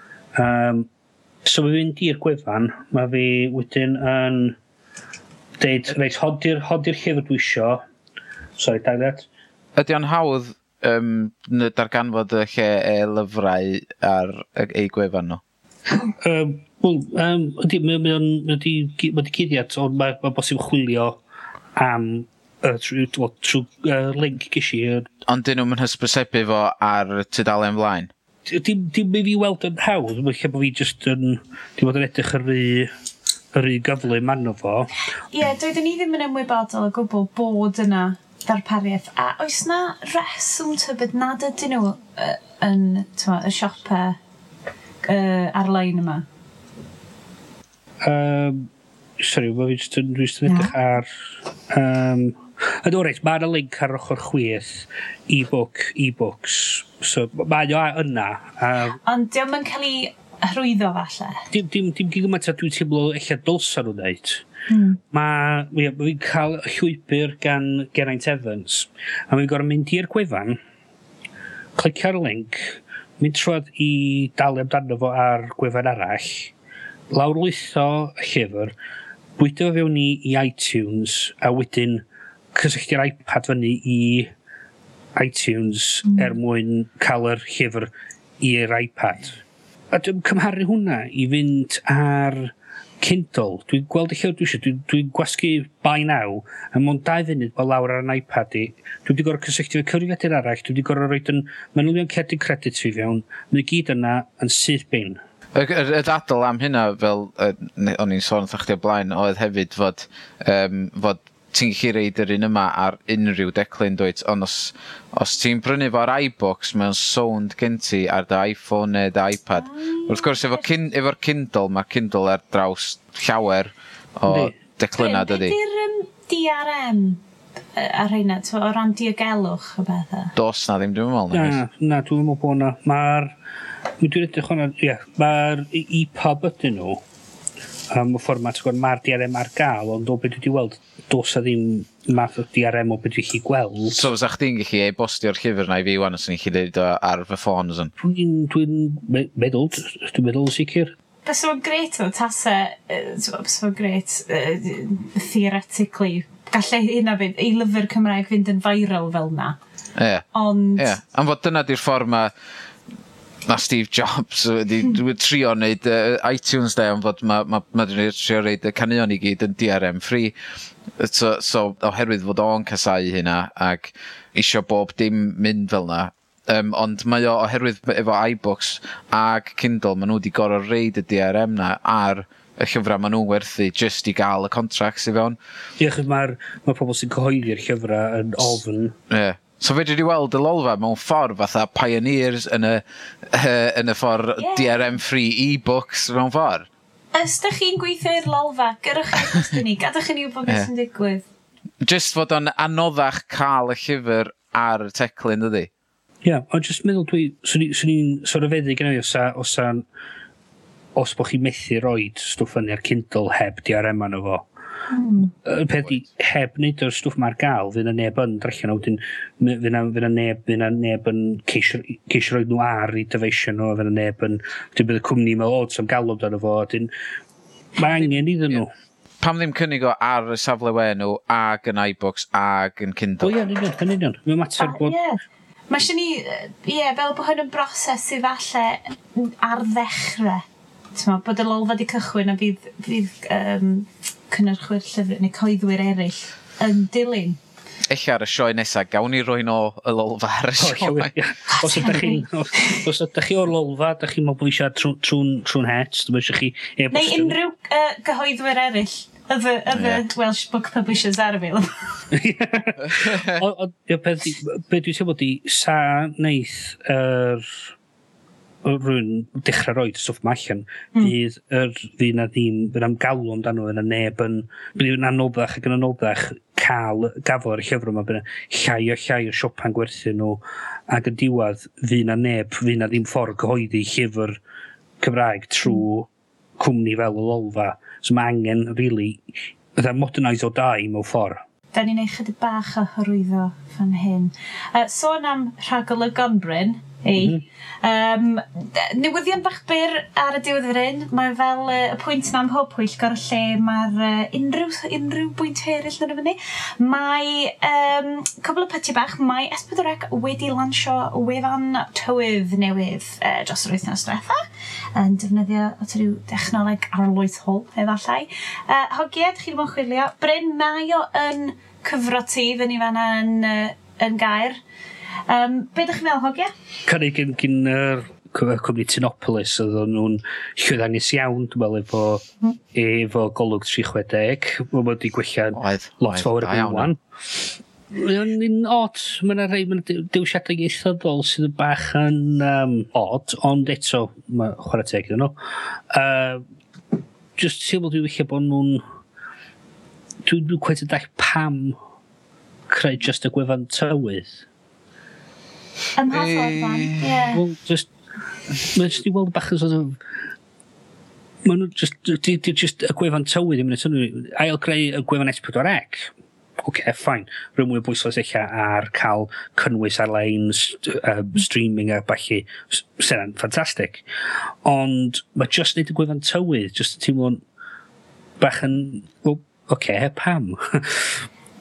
Speaker 2: So mi'n mynd i'r gwefan, mae fi wedyn yn deud, reit, hodi'r llyfr dwi isio. Sorry, Dagnet.
Speaker 3: Ydy o'n hawdd darganfod y lle e-lyfrau ar ei gwefan nhw?
Speaker 2: Wel, mae cuddiad, ond mae'n bosib chwilio am trwy link gysi.
Speaker 3: Ond dyn nhw'n hysbysebu fo ar tudalen flaen?
Speaker 2: Dim i fi weld yn hawdd, mae'n lle bod fi just yn bod yn edrych yr gyflym anno fo.
Speaker 1: Ie, doeddwn i ddim yn ymwybodol o gwbl bod yna darpariaeth. A oes na reswm tybed nad ydyn nhw yn y siopau ar-lein yma?
Speaker 2: Sorry, mae fi jyst yn edrych ar... Reit, mae yna link ar ochr chwith e-books. So, mae yna yna.
Speaker 1: Ond diolch yn cael ei hyrwyddo falle?
Speaker 2: Dim gymaint a dwi'n teimlo eich dylsa nhw'n dweud. Fi'n cael llwybr gan Geraint Evans, a mi'n gorau mynd i'r gwefan, clicio'r link, mynd trwad i dalu amdano fo ar gwefan arall, lawrlwytho y llyfr, bwydo fo fewn i iTunes, a wedyn cysylltu'r iPad fyny i iTunes mwyn cael yr llyfr i'r iPad. A dwi'n cymharu hwnna i fynd ar Kindle. Dwi'n gweld y lle dwi eisiau. Dwi'n gwasgu Buy Now, a mewn 2 funud bod lawr ar yn iPad i. Dwi'n wedi gorau cysylltu fe cyfrifiadur arall. Dwi'n wedi gorau roed yn manylion cerdyn credit fi fewn. Mae'n gyd yna yn syth bin.
Speaker 3: Y ddadl am hynna, fel o'n i'n sôn wrthych chi o blaen, oedd hefyd fod ti'n gallu reid yr un yma ar unrhyw declyn dwyt, ond os ti'n prynu fo'r iBooks, mae'n sound gen ti ar dy iPhone neu dy iPad. Wrth gwrs, efo'r Kindle, mae Kindle ar draws llawer o declynau dydi.
Speaker 1: Ydy'r DRM ar hynna, o ran diogelwch o bethau?
Speaker 3: Dos na ddim, dwi'n meddwl.
Speaker 2: Na, dwi'n meddwl bod na. Dwi'n edrych hwnna, mae'r EPUB ydyn nhw. Y fformat mae'r DRM ar gael, ond o beth dwi wedi weld, dos a ddim math o DRM o beth dwi'n chi gweld.
Speaker 3: So fysa chdi'n gallu e-bostio'r llyfr na i fi wan os ni'n gallu dweud ar fy ffôn ysyn?
Speaker 2: Dwi'n meddwl sicr.
Speaker 1: Bys o'n gret o tasa, bys o'n gret theoretically, gallai hynna fynd, ei lyfr Cymraeg fynd yn viral fel na.
Speaker 3: Ie.
Speaker 1: Ond...
Speaker 3: Ie, am fod dyna di'r ffordd mae Steve Jobs wedi trio wneud iTunes de, ond fod mae trio wneud y caneuon i gyd yn DRM free. So oherwydd fod o'n casau hynna ac isio bob dim mynd fel na. Ond mae oherwydd efo iBooks ac Kindle, maen nhw wedi gorau reid y DRM na ar y llyfrau maen nhw'n werthu just i gael y contracts i fewn.
Speaker 2: Ie, mae pobl sy'n cyhoeddi'r llyfrau yn ofn.
Speaker 3: Ie. So fe dwi wedi weld y lolfa mewn ffordd fatha pioneers yn y ffordd DRM free e-books mewn ffordd.
Speaker 1: Ydych chi'n gweithio i'r lolfa, gyrwch eich gwestiwn ni, gadwch chi ni wybod beth sy'n digwydd.
Speaker 3: Just fod o'n anoddach cael y llyfr ar y teclyn, dydi?
Speaker 2: Ie, ond just meddwl swn i'n sort of feddu gen i os bod chi'n methu roed stwff yn i'r Kindle heb DRM anno fo. Y peth i heb wneud o'r stwff mae'r gael, fydd yna neb yn drachio nhw, fydd yna neb yn ceisio roed nhw ar i dyfeisio nhw, fydd yna neb yn, bydd y cwmni mewn oed sy'n galw dan nhw fo, mae angen iddyn nhw.
Speaker 3: Pam ddim cynnig o ar y safle we nhw ag yn iBooks ag yn Kindle?
Speaker 2: O ie, yn union. Mae'n mater bod...
Speaker 1: Mae sy'n ni, fel bod hyn yn broses i falle ar ddechrau. Bod y lolfa di cychwyn a fydd cynnyrchwyr llyfr neu coeddwyr eraill yn dilyn.
Speaker 3: Eich ar y sioe nesaf, gawn ni roi no y lolfa ar y sioe.
Speaker 2: Os ydych chi o'r lolfa, ydych chi'n meddwl eisiau trwy'n het, dwi'n eisiau chi...
Speaker 1: Neu unrhyw gyhoeddwyr eraill, other Welsh Book Publishers are available.
Speaker 2: Be dwi'n teimlo di, sa neith rhywun dechrau roed y stwff ma allan, fydd na ddim, fydd am galw amdano, fydd na neb yn, bydd yn anoddach ac yn anoddach gafel ar y llyfr yma, bydd na llai o siopa'n gwerthu nhw, ac yn diwedd fydd na neb, fydd na ddim ffordd gyhoeddi llyfr Cymraeg trwy cwmni fel y lolfa. So mae angen, really, fydda modernise o dau mewn ffordd.
Speaker 1: Da ni'n ei chydig bach o hyrwyddo fan hyn. Sôn am rhagolygon Bryn, newyddion bach byr ar y diwedd yr un. Mae fel y pwynt na mhob pwyllgor lle mae'r unrhyw bwynt eraill yn y fyny. Mae cwbl o pytiau bach, mae S4C wedi lansio wefan tywydd newydd dros yr wythnos diwetha yn defnyddio at ryw dechnoleg arloesol efallai. Hogiau, chi ddim yn chwilio. Bryn, mae o yn cyfro ti fyny fanna yn Gaer. Be ydych chi'n meddwl, Hogia?
Speaker 2: Cynnig gyn yr cwmni Tinopolis, oedd nhw'n llwyddiannus iawn, dwi'n meddwl, efo golwg 360. Mae wedi gwella lot fawr y bwyn. Mae'n odd, mae'n rhai dewisiadau ieithyddol sydd yn bach yn odd, ond eto, mae chwarae teg iddyn nhw. Just teimlo dwi'n weithio bod nhw'n... Dwi'n gweud yn dall pam creu just y gwefan tywydd.
Speaker 1: Ymhoffod fan, ie.
Speaker 2: Wel, mae'n just i weld bach yn sort of... Mae'n just y gwefan tywydd, ail greu y gwefan S4C. OK, fine. Rwy'n mwy o bwysles eich ar cael cynnwys ar-lein, streaming a bachu, sy'n ffantastig. Ond mae just neud y gwefan tywydd, just yn teimlo'n bach yn... OK, pam?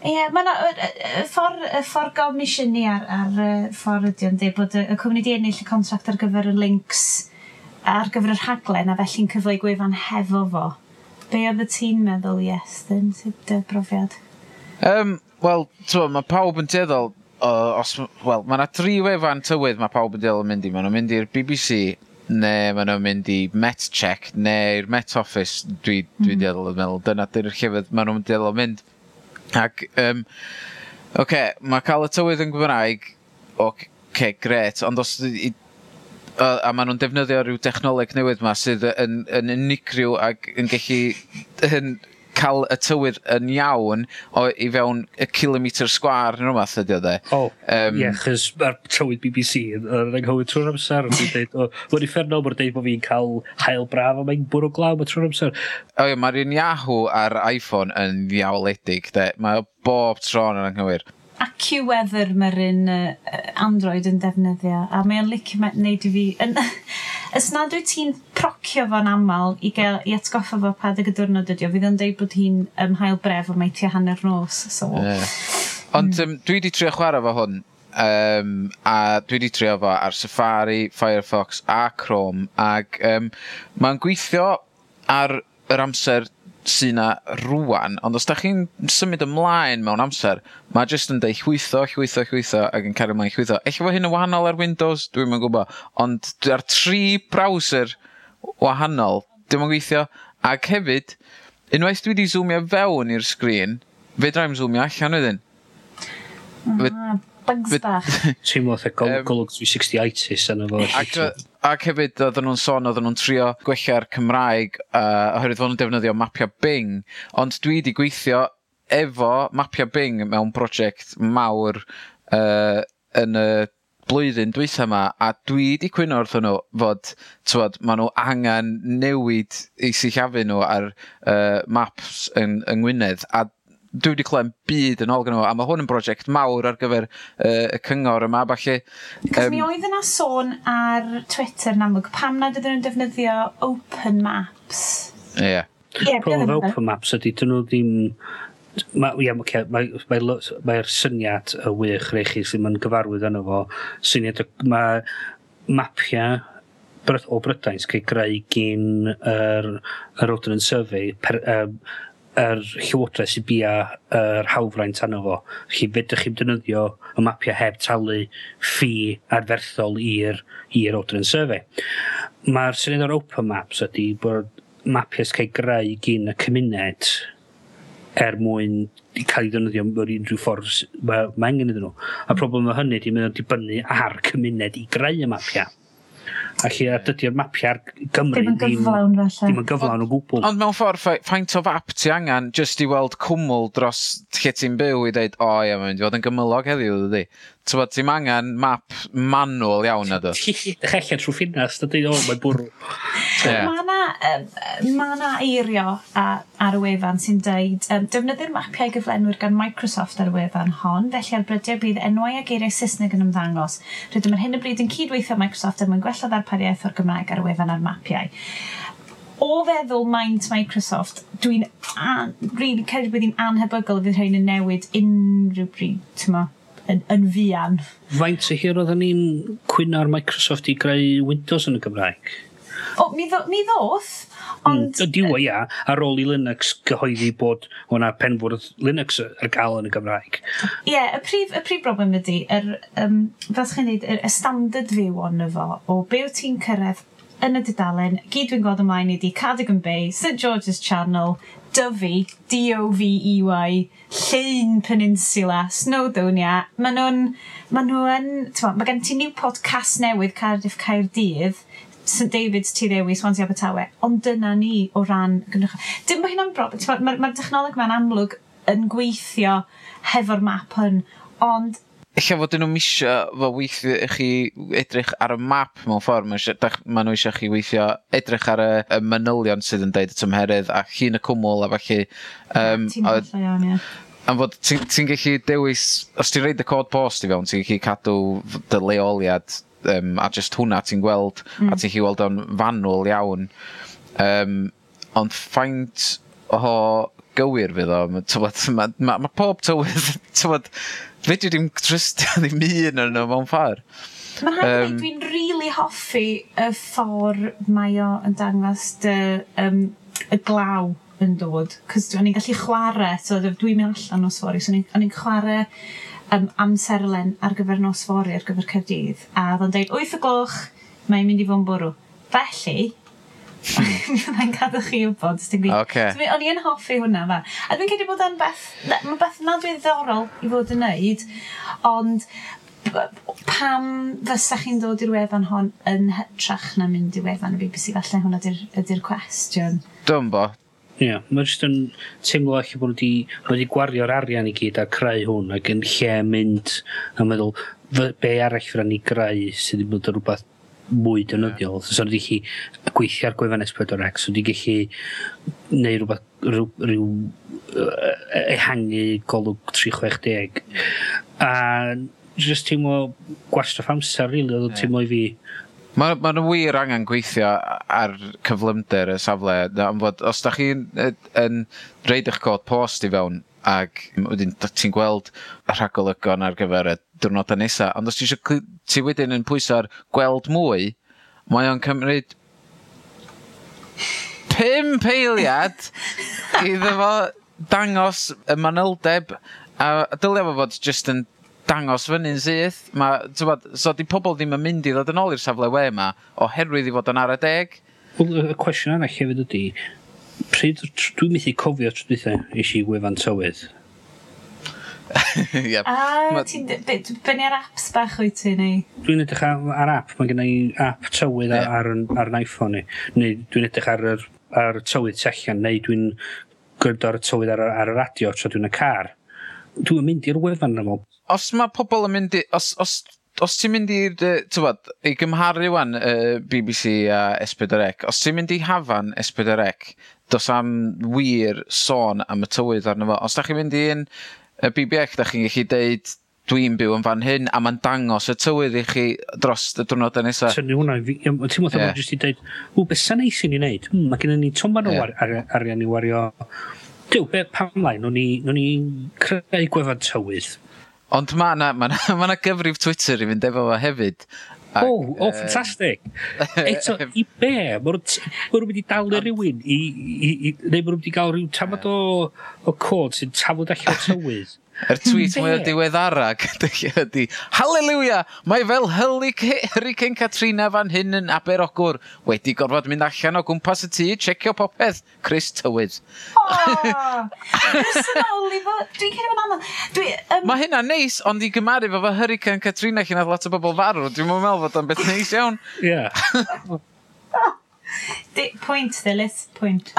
Speaker 1: Ie, y ffordd gomisiynu ar ffordd ydy yn dweud bod y cwmni di ennill y contract ar gyfer y links ar gyfer y rhaglen a felly'n cyfleu gwefan hefo fo. Be oedd y ti'n meddwl, Iestyn, sydd y brofiad?
Speaker 3: Wel, mae pawb yn dueddol, mae yna 3 wefan tywydd mae pawb yn dueddol yn mynd i. Mae nhw'n mynd i'r BBC, neu mae nhw'n mynd i Met Check, neu'r Met Office, dwi dueddol yn meddwl. Dyna dy'r llefydd mae nhw'n dueddol yn mynd. Ac, mae cael y tywydd yn Gymraeg, gret, ond os a maen nhw'n defnyddio rhyw technoleg newydd yma sydd yn unigryw ac yn gallu cael y tywydd yn iawn i fewn y kilometr sgwar yn rhywbeth ydy o de.
Speaker 2: Chys mae'r tywydd BBC yn anghywir trwy'r amser. Mae'n effernol mae'n dweud bod fi'n cael hael braf a mae'n bwrw glaw trwy'r amser.
Speaker 3: Mae'r un Yahoo ar iPhone yn ddiawledig de. Mae bob tron yn anghywir.
Speaker 1: AccuWeather mae'r un Android yn defnyddio, a mae'n licio wneud i fi... Ys nad wyt ti'n procio fo'n aml i atgoffa fo pa dy gydwrnod ydi o, fydd yn dweud bod hi'n hael bref o mae tua hanner nos.
Speaker 3: Ond dwi wedi trio chwarae fo hwn, a dwi wedi trio fo ar Safari, Firefox a Chrome, ac mae'n gweithio ar yr amser sy'n na rwan, ond os da chi'n symud ymlaen mewn amser, mae jyst yn deud chwytho, ac yn cario ymlaen chwytho. Eich fo hyn yn wahanol ar Windows, dwi'n yn gwybod, ond ar 3 browser wahanol, dim yn gweithio, ac hefyd, unwaith dwi wedi zoomio fewn i'r sgrin, fedra i'n zoomio allan wedyn.
Speaker 1: Bugs bach.
Speaker 2: Ti'n modd y golwg 360 ITIS yna fo.
Speaker 3: Ac hefyd, oedden nhw'n trio gwella'r Cymraeg oherwydd fod nhw'n defnyddio mapia Bing, ond dwi wedi gweithio efo mapia Bing mewn prosiect mawr yn y blwyddyn dwytha yma, a dwi wedi cwyno wrth nhw fod maen nhw angen newid i sillafu nhw ar maps yng Ngwynedd, a dwi wedi clywed byd yn ôl gan nhw, a mae hwn yn brosiect mawr ar gyfer y cyngor yma, falle.
Speaker 1: Cos mi oedd yna sôn ar Twitter yn amlwg, pam nad ydyn nhw'n defnyddio Open Maps?
Speaker 3: Ie.
Speaker 2: Problem efo Open Maps ydy, dyn nhw ddim... Mae'r syniad y wych reichi sydd yn gyfarwydd yno fo. Syniad mae mapia o Brydain sy'n cael greu gyn yr Ordnance Survey yr llywodraeth sy'n bia yr hawfraint anno fo. Chi fedrwch chi'n defnyddio y mapia heb talu ffi arferthol i'r Ordnance Survey. Mae'r syniad o'r Open Maps ydy bod mapia sy'n cael greu gyn y cymuned mwyn i cael ei ddefnyddio mewn unrhyw ffordd mae angen iddyn nhw. A problem o hynny ydy, mae'n dibynnu ar cymuned i greu y mapia. Ac dydy'r mapia ar Gymru ddim yn gyflawn o gwbl.
Speaker 3: Ond mewn ffordd, faint o fap ti angen just i weld cwmwl dros lle ti'n byw i dweud, mae'n mynd i fod yn gymylog heddiw, dydy. Ti'n angen map manual iawn na do.
Speaker 2: Chelled trwy ffinas, dydy, mae'n bwrw.
Speaker 1: Mae yna eirio ar y wefan sy'n dweud defnyddio'r mapiau gyflenwyr gan Microsoft ar y wefan hon, felly ar brydiau bydd enwau a geiriau Saesneg yn ymddangos. Rydym ar hyn o bryd yn cydweithio Microsoft er mwyn gwella ddarpariaeth o'r Gymraeg ar y wefan a'r mapiau. O feddwl maint Microsoft, dwi'n really credu bod hi'n anhebygol fydd rhain yn newid unrhyw bryd, yn fian.
Speaker 2: Faint o hir oedden ni'n cwyno ar Microsoft i greu Windows yn y Gymraeg?
Speaker 1: Mi ddoth, ond...
Speaker 2: Diwa, ia, ar ôl i Linux gyhoeddi bod hwnna penfwrdd Linux ar gael yn y Gymraeg.
Speaker 1: Ie, y prif broblem ydy, fel chi'n dweud, y standard fyw ond efo, o be wyt ti'n cyrraedd yn y dudalen, gyd dwi'n gweld ymlaen i di Cardigan Bay, St George's Channel, Dyfi, D-O-V-E-Y, Llyn Peninsula, Snowdonia. Mae gen ti Newport Casnewydd, Cardiff Caerdydd, St David's Tirewis, Swansea Abertawe, ond dyna ni o ran gynrychiol. Dim bod hynna'n broblem, mae'r technoleg mae'n amlwg yn gweithio hefo'r map hyn, ond...
Speaker 3: Eich fod nhw'n misio fo weithio chi edrych ar y map mewn ffordd, maen nhw eisiau chi weithio edrych ar y manylion sydd yn deud y tymheredd a chi'n y cwmwl a falle...
Speaker 1: Ti'n gallu iawn, ie.
Speaker 3: Am fod ti'n gallu dewis, os ti'n reid y cod post i fewn, ti'n gallu cadw dy leoliad a just hwnna ti'n gweld a ti'n gallu weld o'n fanwl iawn. Ond faint o gywir fydd o. Mae pob tywydd, fe dim trystio ddim un yn nhw mewn ffordd.
Speaker 1: Mae'n rhaid dwi'n really hoffi y ffordd mae o yn dangos y glaw yn dod. Cos o'n i'n gallu chwarae, so dwi'n mynd allan nos fori, so o'n i'n chwarae amserlen ar gyfer nos fori, ar gyfer Caerdydd. A ddo'n deud, 8:00, mae'n mynd i fod yn bwrw. Felly, mae'n cadw chi wybod.
Speaker 3: Okay.
Speaker 1: So, o'n i'n hoffi hwnna fa. A dwi'n credu bod yn beth, mae'n beth nad dwi'n ddiddorol i fod yn neud, ond pam fysach chi'n dod i'r wefan hon yn hytrach na mynd i wefan y BBC, falle hwnna ydy'r cwestiwn.
Speaker 3: Dwi'n bo.
Speaker 2: Ie, mae jyst yn teimlo allan bod wedi gwario'r arian i gyd a creu hwn ac yn lle mynd a meddwl be arall fydd ni greu sydd wedi bod yn rhywbeth mwy dynyddiol. So wedi chi gweithio ar gwefan S4C, so wedi gallu neud rhywbeth rhyw ehangu golwg 360. A jyst teimlo gwastraff amser, really, oedd teimlo i fi.
Speaker 3: Mae'n wir angen gweithio ar cyflymder y safle. Os da chi'n reid eich cod post i fewn ac wedyn ti'n gweld y rhagolygon ar gyfer y diwrnodau nesaf, ond os ti wedyn yn pwyso'r gweld mwy, mae o'n cymryd 5 eiliad iddo fo dangos y manyldeb a dylio fo fod just yn dangos fyny'n syth. So di pobl ddim yn mynd i ddod yn ôl i'r safle we yma oherwydd i fod yn ar y deg.
Speaker 2: Wel, y cwestiwn arall hefyd ydy, pryd dwi'n methu cofio tro dwytha eisiau gwefan tywydd?
Speaker 1: Benni ar apps bach wyt ti, neu?
Speaker 2: Dwi'n edrych ar app, mae gen i app tywydd ar yn iPhone ni. Neu dwi'n edrych ar tywydd sellan, neu dwi'n gwrando ar y tywydd ar y radio tra dwi'n y car. Dwi'n mynd i'r wefan yma.
Speaker 3: Os mae pobl yn mynd i... Os ti'n mynd i gymharu wan BBC a S4C, os ti'n mynd i hafan S4C, dos am wir sôn am y tywydd arno fo. Os da chi'n mynd i'n BBX, da chi'n gallu deud dwi'n byw yn fan hyn, a mae'n dangos y tywydd i chi dros y diwrnodau nesaf.
Speaker 2: Tynnu hwnna, ti'n meddwl bod jyst i deud, beth sy'n neis i ni wneud? Mae gen i tomban o arian i wario. Dyw, pam mlaen, o'n i creu gwefan tywydd.
Speaker 3: Ond ma' na gyfrif Twitter i fynd efo fo hefyd.
Speaker 2: Ffantastig. Eto, i be? Mae nhw'n mynd i dalu rhywun neu mae nhw'n mynd i gael rhyw tamad o cod sy'n tafod allan o tywydd.
Speaker 3: Yr tweet mwy o diweddarag ydy, Halleluia! Mae fel Hurricane Katrina fan hyn yn Aberogwr. Wedi gorfod mynd allan o gwmpas y tŷ, checio popeth. Chris Tywydd.
Speaker 1: Personally, dwi'n cael yn aml.
Speaker 3: Mae hynna'n neis, ond i gymaru fo Hurricane Katrina lle nath lot o bobl farw. Dwi'n meddwl fod o'n beth neis iawn.
Speaker 2: Ie.
Speaker 1: Pwynt, Dilys, pwynt.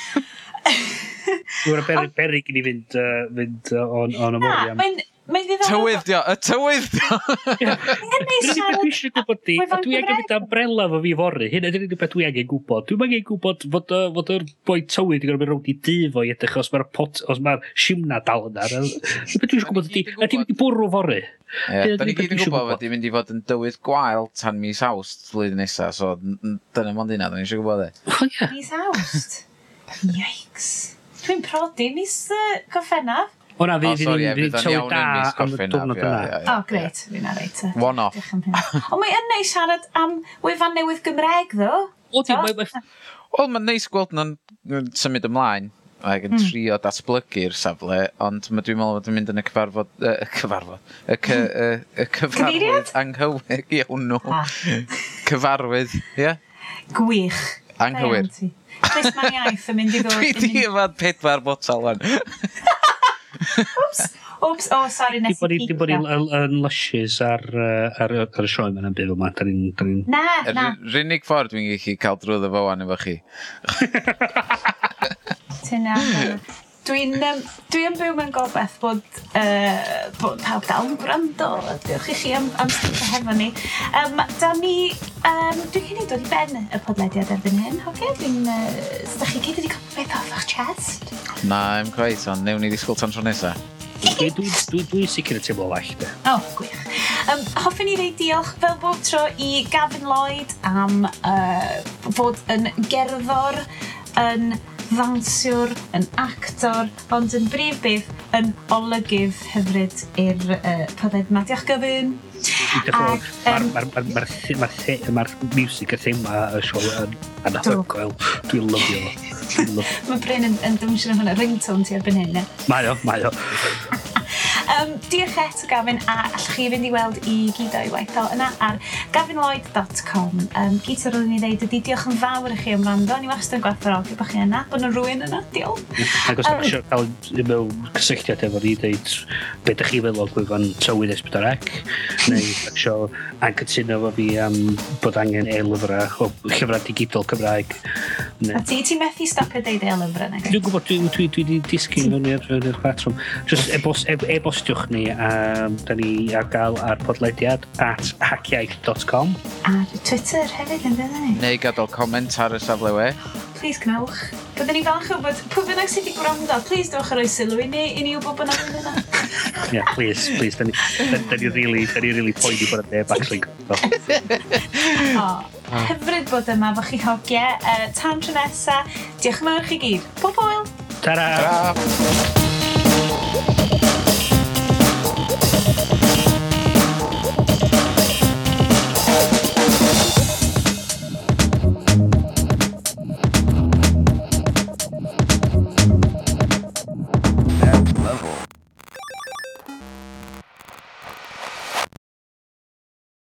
Speaker 2: Dwi'n berig i ni fynd o'n ymwriam.
Speaker 3: Tywydd dio, y tywydd dio.
Speaker 2: Dwi eisiau gwybod di, a dwi angen mynd umbrella fo fi fory. Hyn ydy'r unig beth dwi angen gwybod. Dwi'n angen gwybod fod yr boi tywydd i gorfod mynd rownd i dyfo i edrych os mae'r simna dal yna. Beth dwi eisiau gwybod ydy, a di mynd i bwrw fory.
Speaker 3: Da ni gyd yn gwybod fod i mynd i fod yn dywydd gwael tan mis Awst flwyddyn nesaf, so dyna mond hynna, da ni eisiau gwybod e.
Speaker 1: Mis Awst? Yikes. Dwi'n prodi mis Gorffennaf.
Speaker 2: O na, fydd ni'n tywydd da am y diwrnod yna.
Speaker 1: O, greit. Fy'n ar reit.
Speaker 3: One off.
Speaker 1: O, mae yn neis siarad am wefan newydd Gymreg, ddo.
Speaker 3: Wel, mae'n neis gweld nhw'n symud ymlaen ac yn trio datblygu'r safle, ond dwi'n meddwl bod yn mynd yn y cyfarfod anghywir, iawn nhw. Cyfarwydd, ie?
Speaker 1: Gwych.
Speaker 3: Anghywir.
Speaker 1: Chris mae'n iaith yn mynd i ddod...
Speaker 3: Dwi di yfad 4 botal wan.
Speaker 1: Oops, sorry, nes i
Speaker 2: pico. Di bod i'n lushes ar y sioe ma'n bydd yma.
Speaker 1: Na.
Speaker 3: Yr unig ffordd dwi'n gallu cael drwyddo fo wan efo chi.
Speaker 1: Tyna. Dwi'n byw mewn gobeith bod pawb dal yn gwrando. Diolch i chi am stwffo hefo ni. Dwi'n hynny dod i ben y podlediad erbyn hyn. Ydych chi gyd wedi cael beth off o'ch chest?
Speaker 3: Na, I'm quite, ond newn ni ddisgwyl tan tro nesaf.
Speaker 2: Dwi'n sicr y teimlo well, de.
Speaker 1: O, gwych. Hoffwn i ddeud diolch fel bob tro i Gavin Lloyd am fod yn gerddor, yn ddansiwr, yn actor, ond yn brif beth yn olygydd hyfryd i'r podlediad yma. Diolch Gavin.
Speaker 2: Mae'r music y thema y sioe yn anhygoel. Dwi'n lyfio.
Speaker 1: Mae Bryn yn dwmsio hwnna ringtone ti erbyn hyn.
Speaker 2: Mae o.
Speaker 1: Diolch eto Gavin, a allwch chi fynd i weld i gyd o'i waith o yna ar gavinlloyd.com. Gyd o'r rwy'n i ddeud ydi diolch yn fawr i chi am rando. Ni wastad yn gwerthfawrogi bod chi yna, bod nhw'n rwy'n yna. Diolch.
Speaker 2: Ac os ydych chi'n cael mewn cysylltiad efo ni dweud beth ydych chi fel o gwefan tywydd S4C, neu eisiau ancytuno efo fi am bod angen e-lyfrau o llyfrau digidol Cymraeg.
Speaker 1: A ti methu stopio deud e-lyfrau neu?
Speaker 2: Dwi'n gwybod, dwi wedi disgyn fyny i'r patrwm. Just e-bostiwch ni, da ni ar gael ar podlediad @hackiaeth.com.
Speaker 1: Ar Twitter hefyd yn dydyn ni.
Speaker 3: Neu gadael comment ar y safle we.
Speaker 1: Please gnewch. Byddwn ni falch o bod pwy bynnag sydd wedi gwrando, please dewch ar o'i sylw i ni wybod bod yna fynd yna.
Speaker 2: Yeah, please. Da ni really poeni bod y neb actually gwrando.
Speaker 1: Hyfryd bod yma fo chi hogiau. Tan tro nesa, diolch yn fawr chi gyd. Pob hwyl!
Speaker 2: Ta-ra!